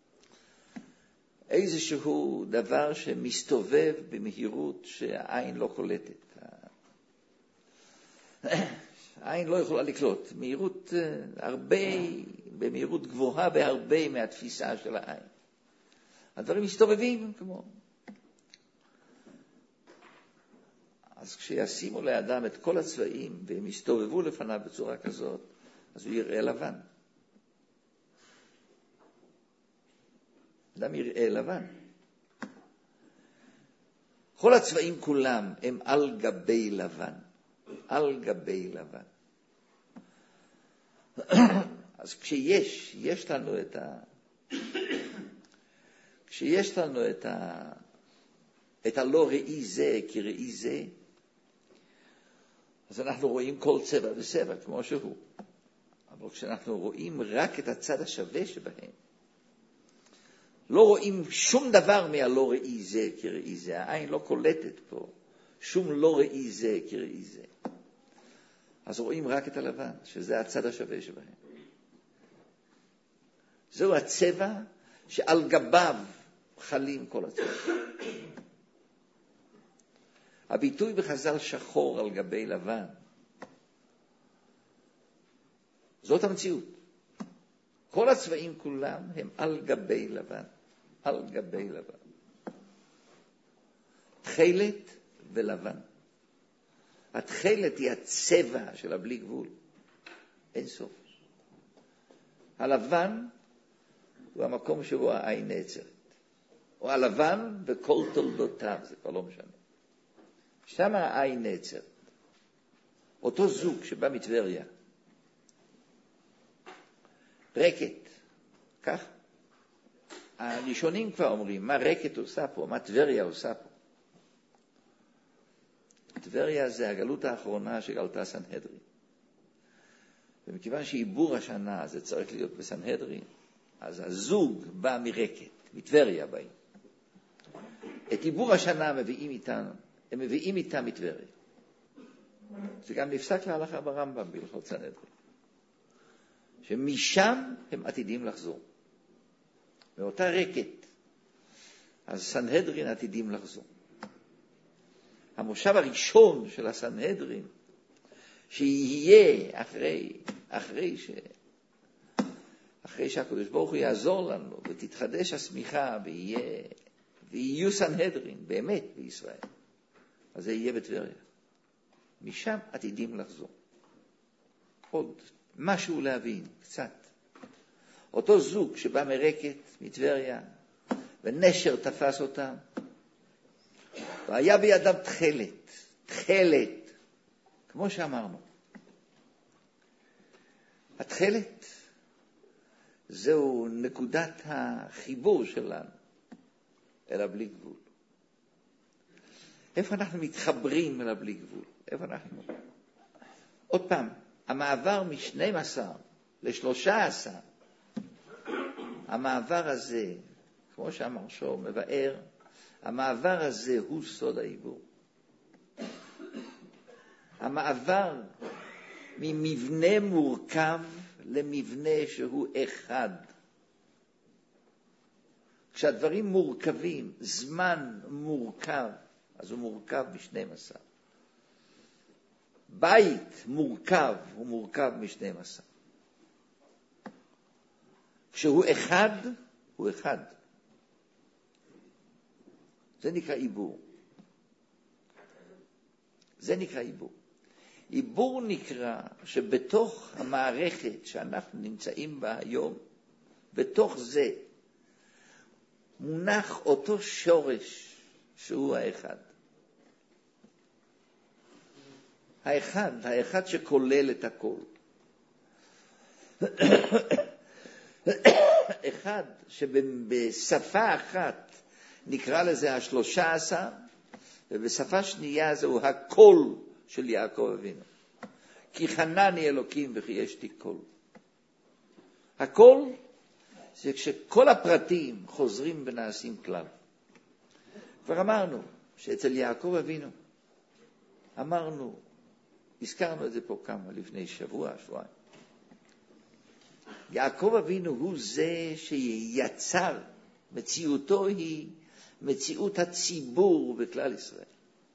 S1: איזשהו דבר שמסתובב במהירות שהעין לא קולטת. העין לא יכולה לקלוט. מהירות הרבה, במהירות גבוהה בהרבה מהתפיסה של העין. הדברים מסתובבים כמו... אז כשישימו לאדם את כל הצבעים והם יסתובבו לפניו בצורה כזאת, אז הוא יראה לבן. אדם יראה לבן. כל הצבעים כולם הם על גבי לבן. על גבי לבן. אז כשיש, יש לנו את ה... כשיש לנו את ה... את הלא ראי זה כראי זה, אז אנחנו רואים כל צבע וצבע כמו שהוא. אבל כשאנחנו רואים רק את הצד השווה שבהם, לא רואים שום דבר מהלא ראי זה כראי זה. העין לא קולטת פה שום לא ראי זה כראי זה. אז רואים רק את הלבן, שזה הצד השווה שבהם. זהו הצבע שעל גביו חלים כל הצבע. הביטוי בחז"ל שחור על גבי לבן, זאת המציאות. כל הצבעים כולם הם על גבי לבן. על גבי לבן. תכלת ולבן. התכלת היא הצבע של הבלי גבול. אין סוף. הלבן הוא המקום שבו העין נעצרת. או הלבן וכל תולדותיו, זה כבר לא משנה. שם העין נעצרת. אותו זוג שבא מטבריה. רקת. כך. הראשונים כבר אומרים, מה רקת עושה פה? מה טבריה עושה פה? טבריה זה הגלות האחרונה שגלתה סנהדרין. ומכיוון שעיבור השנה זה צריך להיות בסנהדרין, אז הזוג בא מרקת, מטבריה באים. את עיבור השנה מביאים איתם, הם מביאים איתם מטבריה. זה גם נפסק להלכה ברמב"ם בהלכות סנהדרין. שמשם הם עתידים לחזור. מאותה רקת, אז סנהדרין עתידים לחזור. המושב הראשון של הסנהדרין, שיהיה אחרי, אחרי ש... אחרי שהקדוש ברוך הוא יעזור לנו, ותתחדש הסמיכה, ויהיה, ויהיו סנהדרין, באמת בישראל. אז זה יהיה בטבריה. משם עתידים לחזור. עוד משהו להבין, קצת. אותו זוג שבא מרקת, מטבריה, ונשר תפס אותם, והיה בידם תחלת, תחלת, כמו שאמרנו. התחלת זהו נקודת החיבור שלנו אל הבלי גבול. איפה אנחנו מתחברים אל הבלי גבול? איפה אנחנו? עוד פעם, המעבר מ-שנים עשר ל-שלושה עשר, המעבר הזה, כמו שאמר שור, מבאר, המעבר הזה הוא סוד העיבור. המעבר ממבנה מורכב למבנה שהוא אחד. כשהדברים מורכבים, זמן מורכב, אז הוא מורכב מ-שנים עשר. בית מורכב, הוא מורכב מ-שנים עשר. כשהוא אחד, הוא אחד. זה נקרא עיבור. זה נקרא עיבור. עיבור נקרא שבתוך המערכת שאנחנו נמצאים בה היום, בתוך זה מונח אותו שורש שהוא האחד. האחד, האחד שכולל את הכל. אחד שבשפה אחת נקרא לזה השלושה עשר, ובשפה שנייה זהו הכל של יעקב אבינו. כי חנני אלוקים וכי יש לי כל. הכל זה כשכל הפרטים חוזרים ונעשים כלל. כבר אמרנו שאצל יעקב אבינו, אמרנו, הזכרנו את זה פה כמה, לפני שבוע, שבועיים. יעקב אבינו הוא זה שיצר, מציאותו היא מציאות הציבור בכלל ישראל.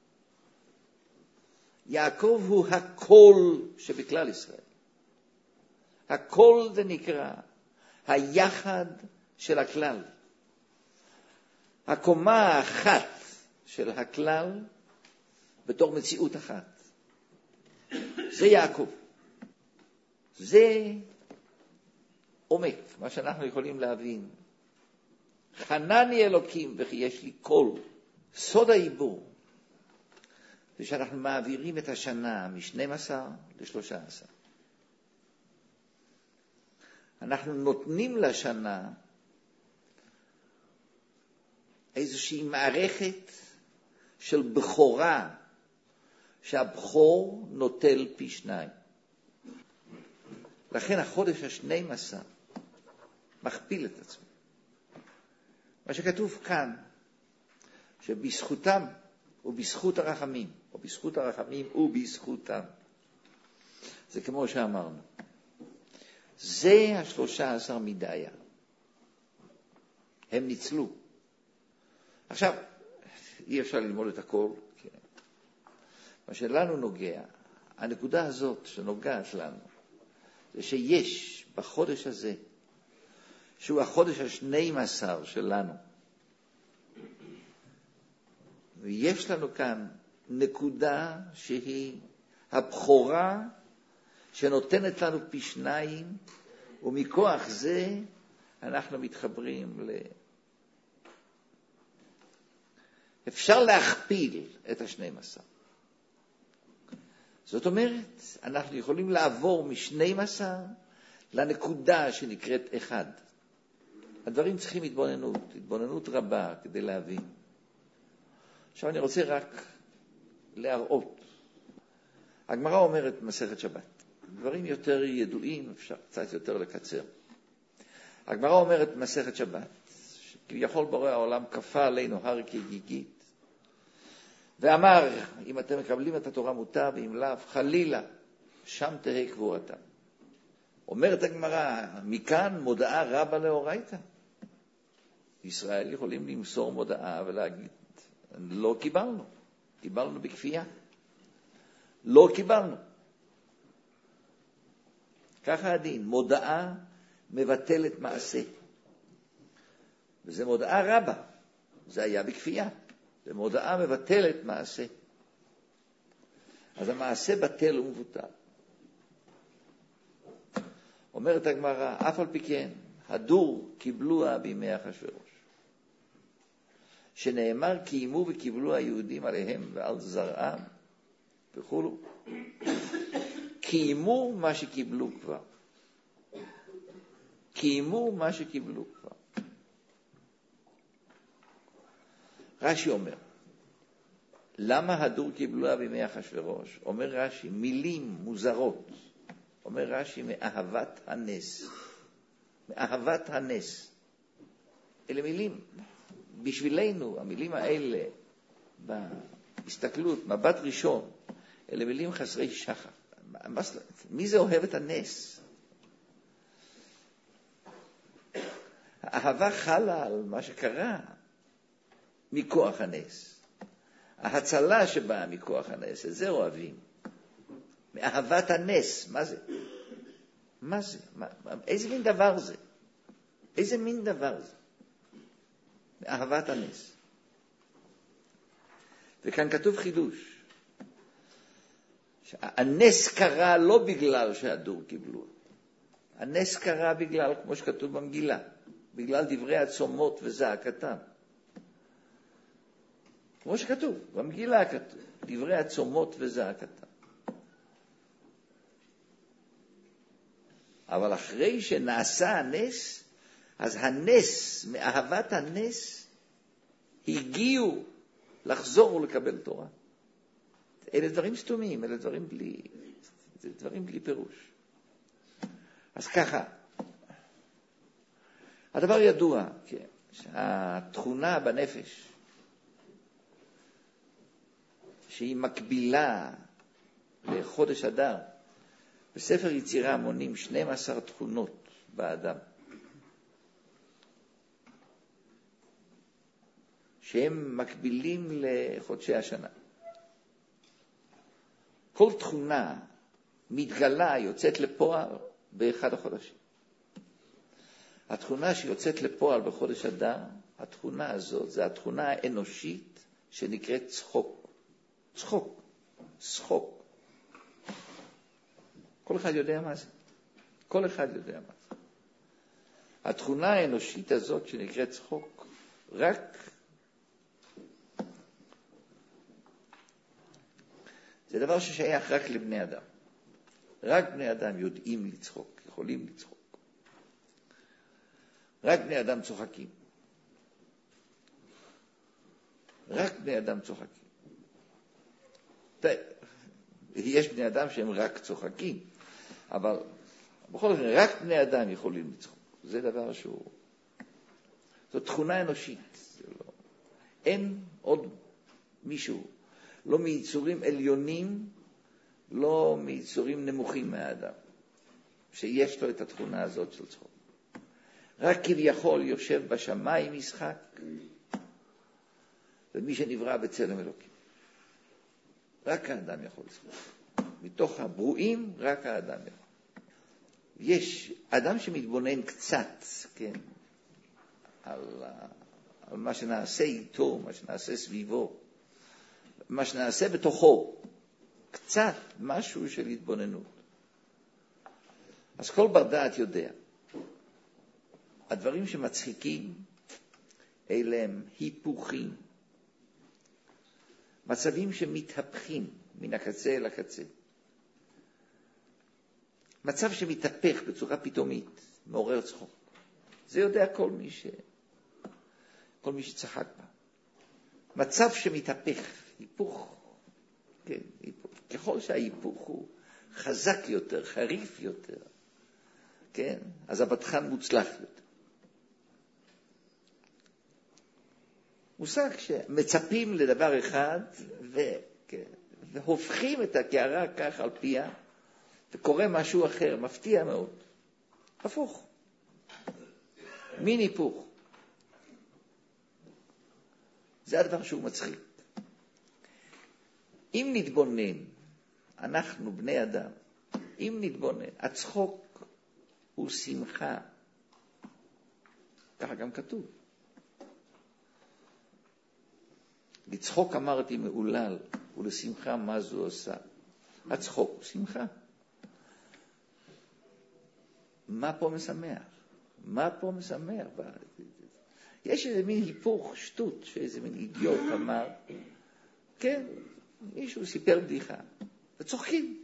S1: יעקב הוא הכל שבכלל ישראל. הכל זה נקרא היחד של הכלל. הקומה האחת של הכלל בתור מציאות אחת. זה יעקב. זה עומק, מה שאנחנו יכולים להבין. חנני אלוקים וכי יש לי כל. סוד העיבור. ושאנחנו מעבירים את השנה מ-שנים עשר ל-שלושה עשר. אנחנו נותנים לשנה איזושהי מערכת של בחורה, שהבחור נוטל פי שניים. לכן החודש ה-שנים עשר מכפיל את עצמו. מה שכתוב כאן, שבזכותם ובזכות הרחמים, או בזכות הרחמים ובזכותם, זה כמו שאמרנו. זה השלושה עשר מדיה. הם ניצלו. עכשיו, אי אפשר ללמוד את הכל. כן. מה שלנו נוגע, הנקודה הזאת שנוגעת לנו, זה שיש בחודש הזה, שהוא החודש ה-שנים עשר שלנו, ויש לנו כאן נקודה שהיא הבחורה שנותנת לנו פי שניים, ומכוח זה אנחנו מתחברים ל... אפשר להכפיל את ה-שנים עשר. זאת אומרת, אנחנו יכולים לעבור מ-שנים עשר לנקודה שנקראת אחד. הדברים צריכים התבוננות, התבוננות רבה כדי להבין. עכשיו אני רוצה רק להראות. הגמרא אומרת מסכת שבת. דברים יותר ידועים, אפשר קצת יותר לקצר. הגמרא אומרת מסכת שבת, כביכול בורא העולם כפה עלינו הר כגיגית, ואמר, אם אתם מקבלים את התורה מותר, ואם לאו, חלילה, שם תהא קבורתם. אומרת הגמרא, מכאן מודעה רבה לאורייתא. ישראל יכולים למסור מודעה ולהגיד, לא קיבלנו, קיבלנו בכפייה. לא קיבלנו. ככה הדין, מודעה מבטלת מעשה. וזה מודעה רבה, זה היה בכפייה. זה מודעה מבטלת מעשה. אז המעשה בטל ומבוטל. אומרת הגמרא, אף על פי כן, הדור קיבלוה בימי אחשוורוש. שנאמר, קיימו וקיבלו היהודים עליהם ועל זרעם וכולו. קיימו מה שקיבלו כבר. קיימו מה שקיבלו כבר. רש"י אומר, למה הדור קיבלוה בימי אחשוורוש? אומר רש"י, מילים מוזרות. אומר רש"י, מאהבת הנס. מאהבת הנס. אלה מילים, בשבילנו, המילים האלה, בהסתכלות, מבט ראשון, אלה מילים חסרי שחר. מי זה אוהב את הנס? האהבה חלה על מה שקרה מכוח הנס. ההצלה שבאה מכוח הנס, את זה אוהבים. מאהבת הנס, מה זה? מה זה? מה, איזה מין דבר זה? איזה מין דבר זה? מאהבת הנס. וכאן כתוב חידוש. הנס קרה לא בגלל שהדור קיבלו. הנס קרה בגלל, כמו שכתוב במגילה, בגלל דברי הצומות וזעקתם. כמו שכתוב, במגילה כתוב, דברי הצומות וזעקתם. אבל אחרי שנעשה הנס, אז הנס, מאהבת הנס, הגיעו לחזור ולקבל תורה. אלה דברים סתומים, אלה דברים בלי, זה דברים בלי פירוש. אז ככה, הדבר ידוע, כן, שהתכונה בנפש, שהיא מקבילה לחודש אדר, בספר יצירה מונים שתים עשרה תכונות באדם, שהם מקבילים לחודשי השנה. כל תכונה מתגלה, יוצאת לפועל באחד החודשים. התכונה שיוצאת לפועל בחודש אדר, התכונה הזאת, זה התכונה האנושית שנקראת צחוק. צחוק. צחוק. כל אחד יודע מה זה. כל אחד יודע מה זה. התכונה האנושית הזאת שנקראת צחוק, רק זה דבר ששייך רק לבני אדם. רק בני אדם יודעים לצחוק, יכולים לצחוק. רק בני אדם צוחקים. רק בני אדם צוחקים. יש בני אדם שהם רק צוחקים, אבל בכל זאת, רק בני אדם יכולים לצחוק. זה דבר שהוא... זו תכונה אנושית. לא... אין עוד מישהו, לא מיצורים עליונים, לא מיצורים נמוכים מהאדם, שיש לו את התכונה הזאת של צחוק. רק כביכול יושב בשמיים משחק, ומי שנברא בצלם אלוקים. רק האדם יכול לצחוק. מתוך הברואים, רק האדם יכול. יש אדם שמתבונן קצת, כן, על, על מה שנעשה איתו, מה שנעשה סביבו, מה שנעשה בתוכו, קצת משהו של התבוננות. אז כל בר דעת יודע, הדברים שמצחיקים, אלה הם היפוכים, מצבים שמתהפכים מן הקצה אל הקצה. מצב שמתהפך בצורה פתאומית, מעורר צחוק. זה יודע כל מי ש... כל מי שצחק בה. מצב שמתהפך, היפוך, כן, היפוך. ככל שההיפוך הוא חזק יותר, חריף יותר, כן, אז הבטחן מוצלח יותר. מושג שמצפים לדבר אחד ו... והופכים את הקערה כך על פיה, וקורה משהו אחר, מפתיע מאוד. הפוך. מין היפוך. זה הדבר שהוא מצחיק. אם נתבונן, אנחנו בני אדם, אם נתבונן, הצחוק הוא שמחה. ככה גם כתוב. לצחוק אמרתי מעולל, ולשמחה מה זו עושה. הצחוק הוא שמחה. מה פה משמח? מה פה משמח? יש איזה מין היפוך, שטות, שאיזה מין אידיוט אמר, כן, מישהו סיפר בדיחה, וצוחקים.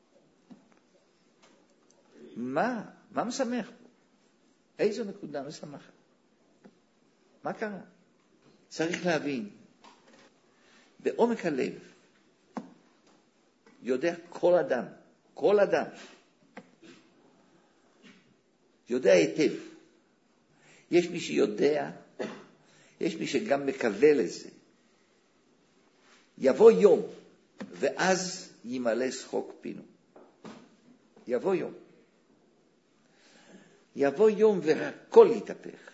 S1: מה? מה משמח פה? איזו נקודה משמחת? מה קרה? צריך להבין. בעומק הלב יודע כל אדם, כל אדם, יודע היטב. יש מי שיודע, יש מי שגם מקווה לזה. יבוא יום, ואז ימלא שחוק פינו. יבוא יום. יבוא יום והכל יתהפך.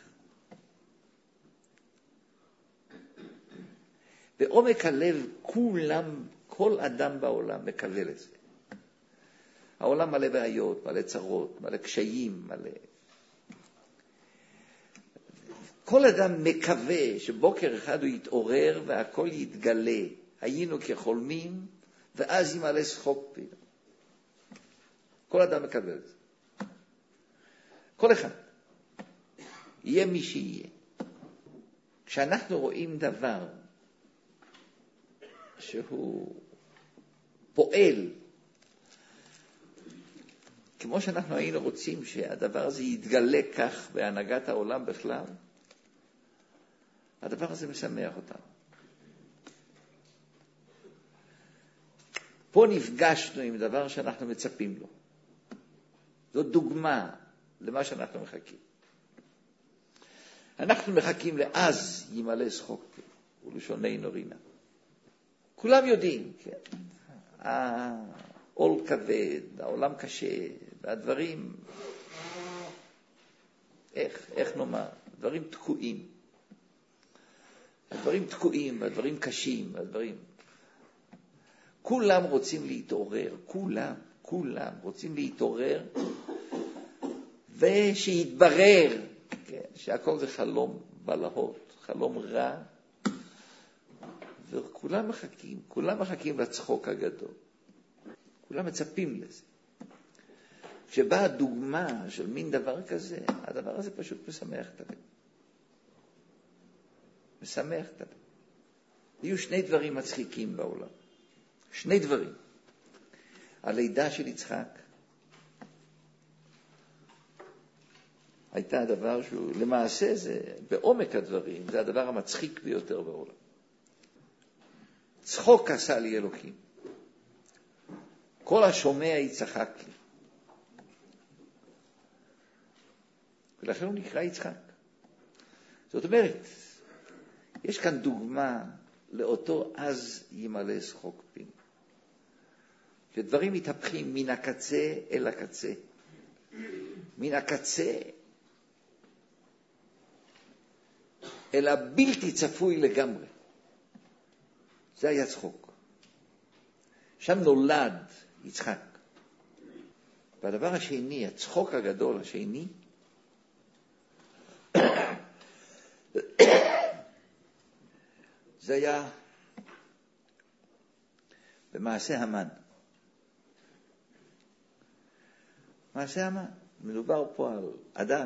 S1: בעומק הלב כולם, כל אדם בעולם מקווה לזה. העולם מלא בעיות, מלא צרות, מלא קשיים, מלא... כל אדם מקווה שבוקר אחד הוא יתעורר והכל יתגלה. היינו כחולמים, ואז ימלא שחוק פינו. כל אדם מקווה לזה. כל אחד. יהיה מי שיהיה. כשאנחנו רואים דבר שהוא פועל, כמו שאנחנו היינו רוצים שהדבר הזה יתגלה כך בהנהגת העולם בכלל, הדבר הזה משמח אותנו. פה נפגשנו עם דבר שאנחנו מצפים לו. זו דוגמה למה שאנחנו מחכים. אנחנו מחכים לאז ימלא שחוק ולשוננו רינה. כולם יודעים, כן. העול כבד, העולם קשה, והדברים, איך, איך נאמר, דברים תקועים. הדברים תקועים, והדברים קשים, והדברים... כולם רוצים להתעורר, כולם, כולם רוצים להתעורר, ושיתברר, כן, שהכל זה חלום בלהות, חלום רע, וכולם מחכים, כולם מחכים לצחוק הגדול. כולם מצפים לזה. כשבאה דוגמה של מין דבר כזה, הדבר הזה פשוט משמח את הלב. משמח את הלב. יהיו שני דברים מצחיקים בעולם. שני דברים. הלידה של יצחק הייתה הדבר שהוא, למעשה זה, בעומק הדברים, זה הדבר המצחיק ביותר בעולם. צחוק עשה לי אלוקים. כל השומע יצחק לי. ולכן הוא נקרא יצחק. זאת אומרת, יש כאן דוגמה לאותו אז ימלא שחוק פינו. שדברים מתהפכים מן הקצה אל הקצה. מן הקצה אל הבלתי צפוי לגמרי. זה היה צחוק. שם נולד יצחק. והדבר השני, הצחוק הגדול השני, זה היה במעשה המן. מעשה המן. מדובר פה על אדם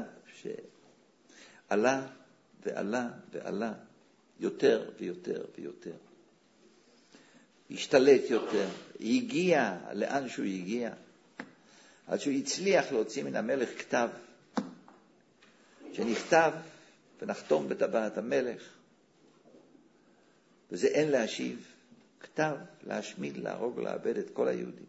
S1: שעלה ועלה ועלה יותר ויותר ויותר. השתלט יותר, הגיע לאן שהוא הגיע, עד שהוא הצליח להוציא מן המלך כתב, שנכתב ונחתום בטבעת המלך, וזה אין להשיב, כתב להשמיד, להרוג, לאבד את כל היהודים.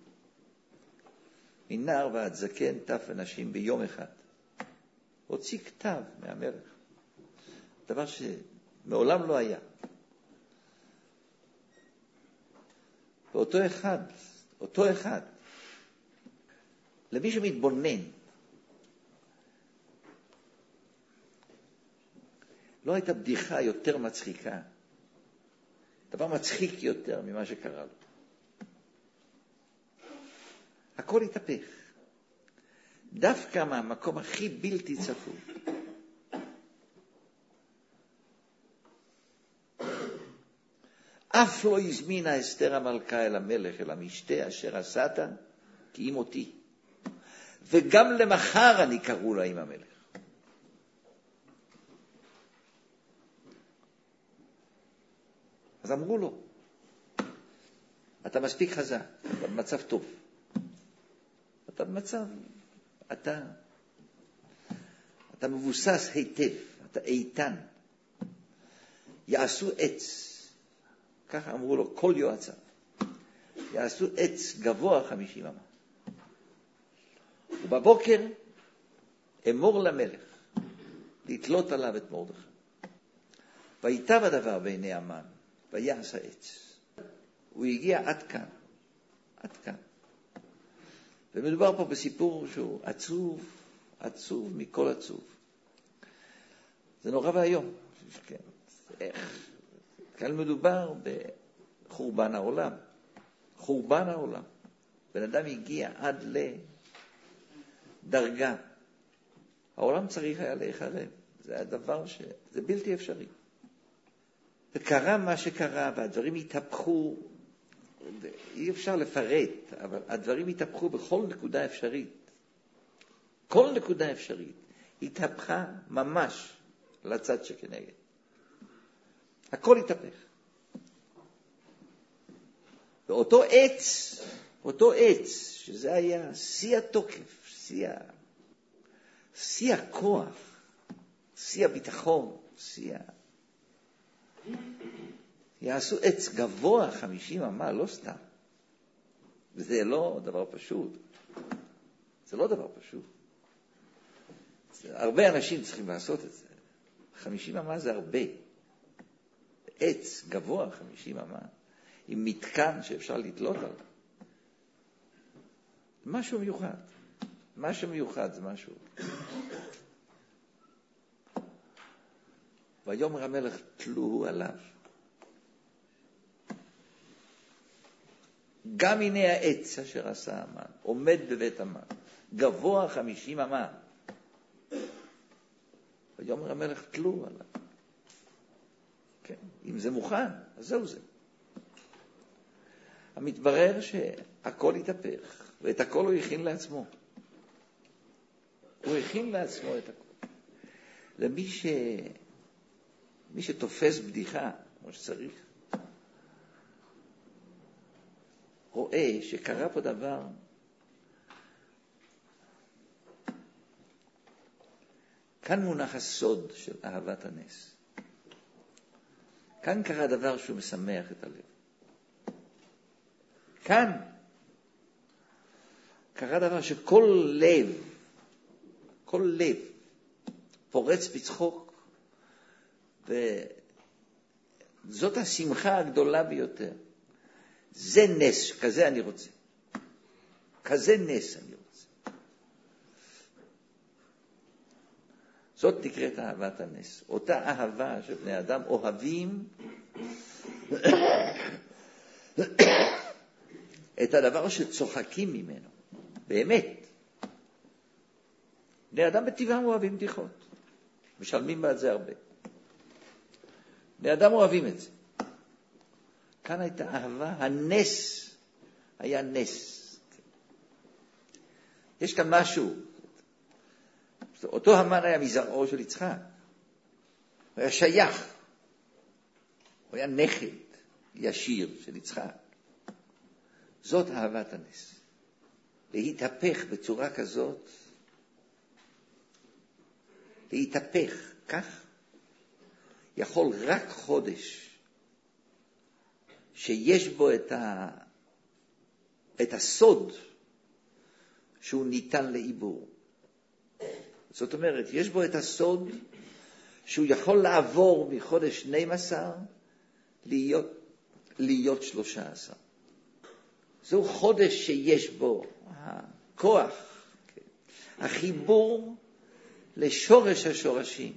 S1: מנער ועד זקן, טף ונשים ביום אחד. הוציא כתב מהמלך. דבר מעולם לא היה. ואותו אחד, אותו אחד, למי שמתבונן, לא הייתה בדיחה יותר מצחיקה, דבר מצחיק יותר ממה שקרה לו. הכל התהפך. דווקא מהמקום הכי בלתי צפוי. אף לא הזמינה אסתר המלכה אל המלך, אל המשתה אשר עשת, כי אם אותי. וגם למחר אני קראו לה עם המלך. אז אמרו לו, אתה מספיק חזק, אתה במצב טוב. אתה במצב, אתה, אתה מבוסס היטב, אתה איתן. יעשו עץ, ככה אמרו לו כל יועציו, יעשו עץ גבוה חמישים אמה. ובבוקר אמור למלך לתלות עליו את מרדכי. ויטב הדבר בעיני המן, ויעש העץ. הוא הגיע עד כאן, עד כאן. ומדובר פה בסיפור שהוא עצוב, עצוב מכל עצוב. זה נורא והיום. כן. איך? כאן מדובר בחורבן העולם. חורבן העולם. בן אדם הגיע עד לדרגה. העולם צריך היה להיחרב. זה הדבר ש... זה בלתי אפשרי. וקרה מה שקרה, והדברים התהפכו, אי אפשר לפרט, אבל הדברים התהפכו בכל נקודה אפשרית. כל נקודה אפשרית התהפכה ממש לצד שכנגד. הכל התהפך. ואותו עץ, אותו עץ, שזה היה שיא התוקף, שיא, שיא הכוח, שיא הביטחון, שיא... יעשו עץ גבוה חמישים אמה, לא סתם. וזה לא דבר פשוט. זה לא דבר פשוט. הרבה אנשים צריכים לעשות את זה. חמישים אמה זה הרבה. עץ גבוה חמישים אמה, עם מתקן שאפשר לתלות עליו. משהו מיוחד. משהו מיוחד זה משהו. ויאמר המלך תלוהו עליו. גם הנה העץ אשר עשה המן, עומד בבית המן, גבוה חמישים אמה. ויאמר המלך תלוהו עליו. כן, אם זה מוכן, אז זהו זה. המתברר שהכל התהפך, ואת הכל הוא הכין לעצמו. הוא הכין לעצמו את הכל. למי ש... מי שתופס בדיחה, כמו שצריך, רואה שקרה פה דבר כאן מונח הסוד של אהבת הנס. כאן קרה דבר שהוא משמח את הלב. כאן קרה דבר שכל לב, כל לב פורץ בצחוק, וזאת השמחה הגדולה ביותר. זה נס, כזה אני רוצה. כזה נס אני רוצה. זאת נקראת אהבת הנס. אותה אהבה שבני אדם אוהבים את הדבר שצוחקים ממנו. באמת. בני אדם בטבעם אוהבים בדיחות. משלמים בעד זה הרבה. בני אדם אוהבים את זה. כאן הייתה אהבה, הנס היה נס. יש כאן משהו. אותו המן היה מזרעו של יצחק. הוא היה שייך. הוא היה נכד ישיר של יצחק. זאת אהבת הנס. להתהפך בצורה כזאת, להתהפך כך, יכול רק חודש שיש בו את, ה... את הסוד שהוא ניתן לעיבור. זאת אומרת, יש בו את הסוד שהוא יכול לעבור מחודש שנים עשר להיות, להיות שלושה עשר. זהו חודש שיש בו הכוח, החיבור לשורש השורשים.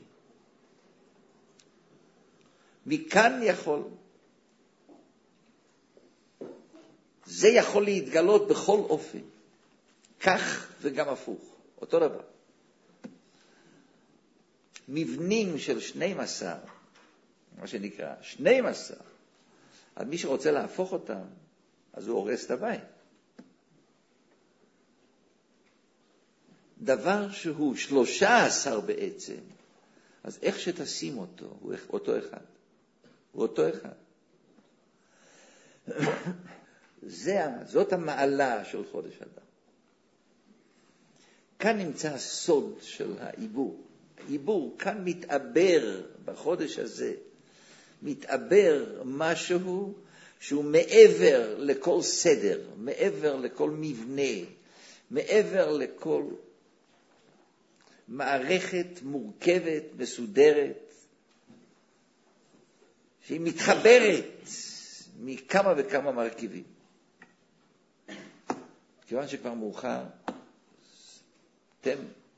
S1: מכאן יכול, זה יכול להתגלות בכל אופן, כך וגם הפוך, אותו דבר. מבנים של שנים עשר, מה שנקרא שנים עשר, אז מי שרוצה להפוך אותם, אז הוא הורס את הבית. דבר שהוא שלושה עשר בעצם, אז איך שתשים אותו, הוא אותו אחד. הוא אותו אחד. זה, זאת המעלה של חודש אדר. כאן נמצא הסוד של העיבור. העיבור כאן מתעבר בחודש הזה, מתעבר משהו שהוא מעבר לכל סדר, מעבר לכל מבנה, מעבר לכל מערכת מורכבת, מסודרת, שהיא מתחברת מכמה וכמה מרכיבים. כיוון שכבר מאוחר, תן,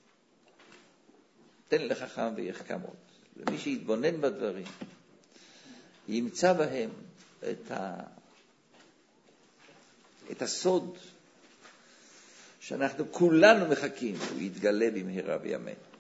S1: תן לחכם ויחכם עוד. ומי שיתבונן בדברים, ימצא בהם את, ה, את הסוד שאנחנו כולנו מחכים, הוא יתגלה במהרה בימינו.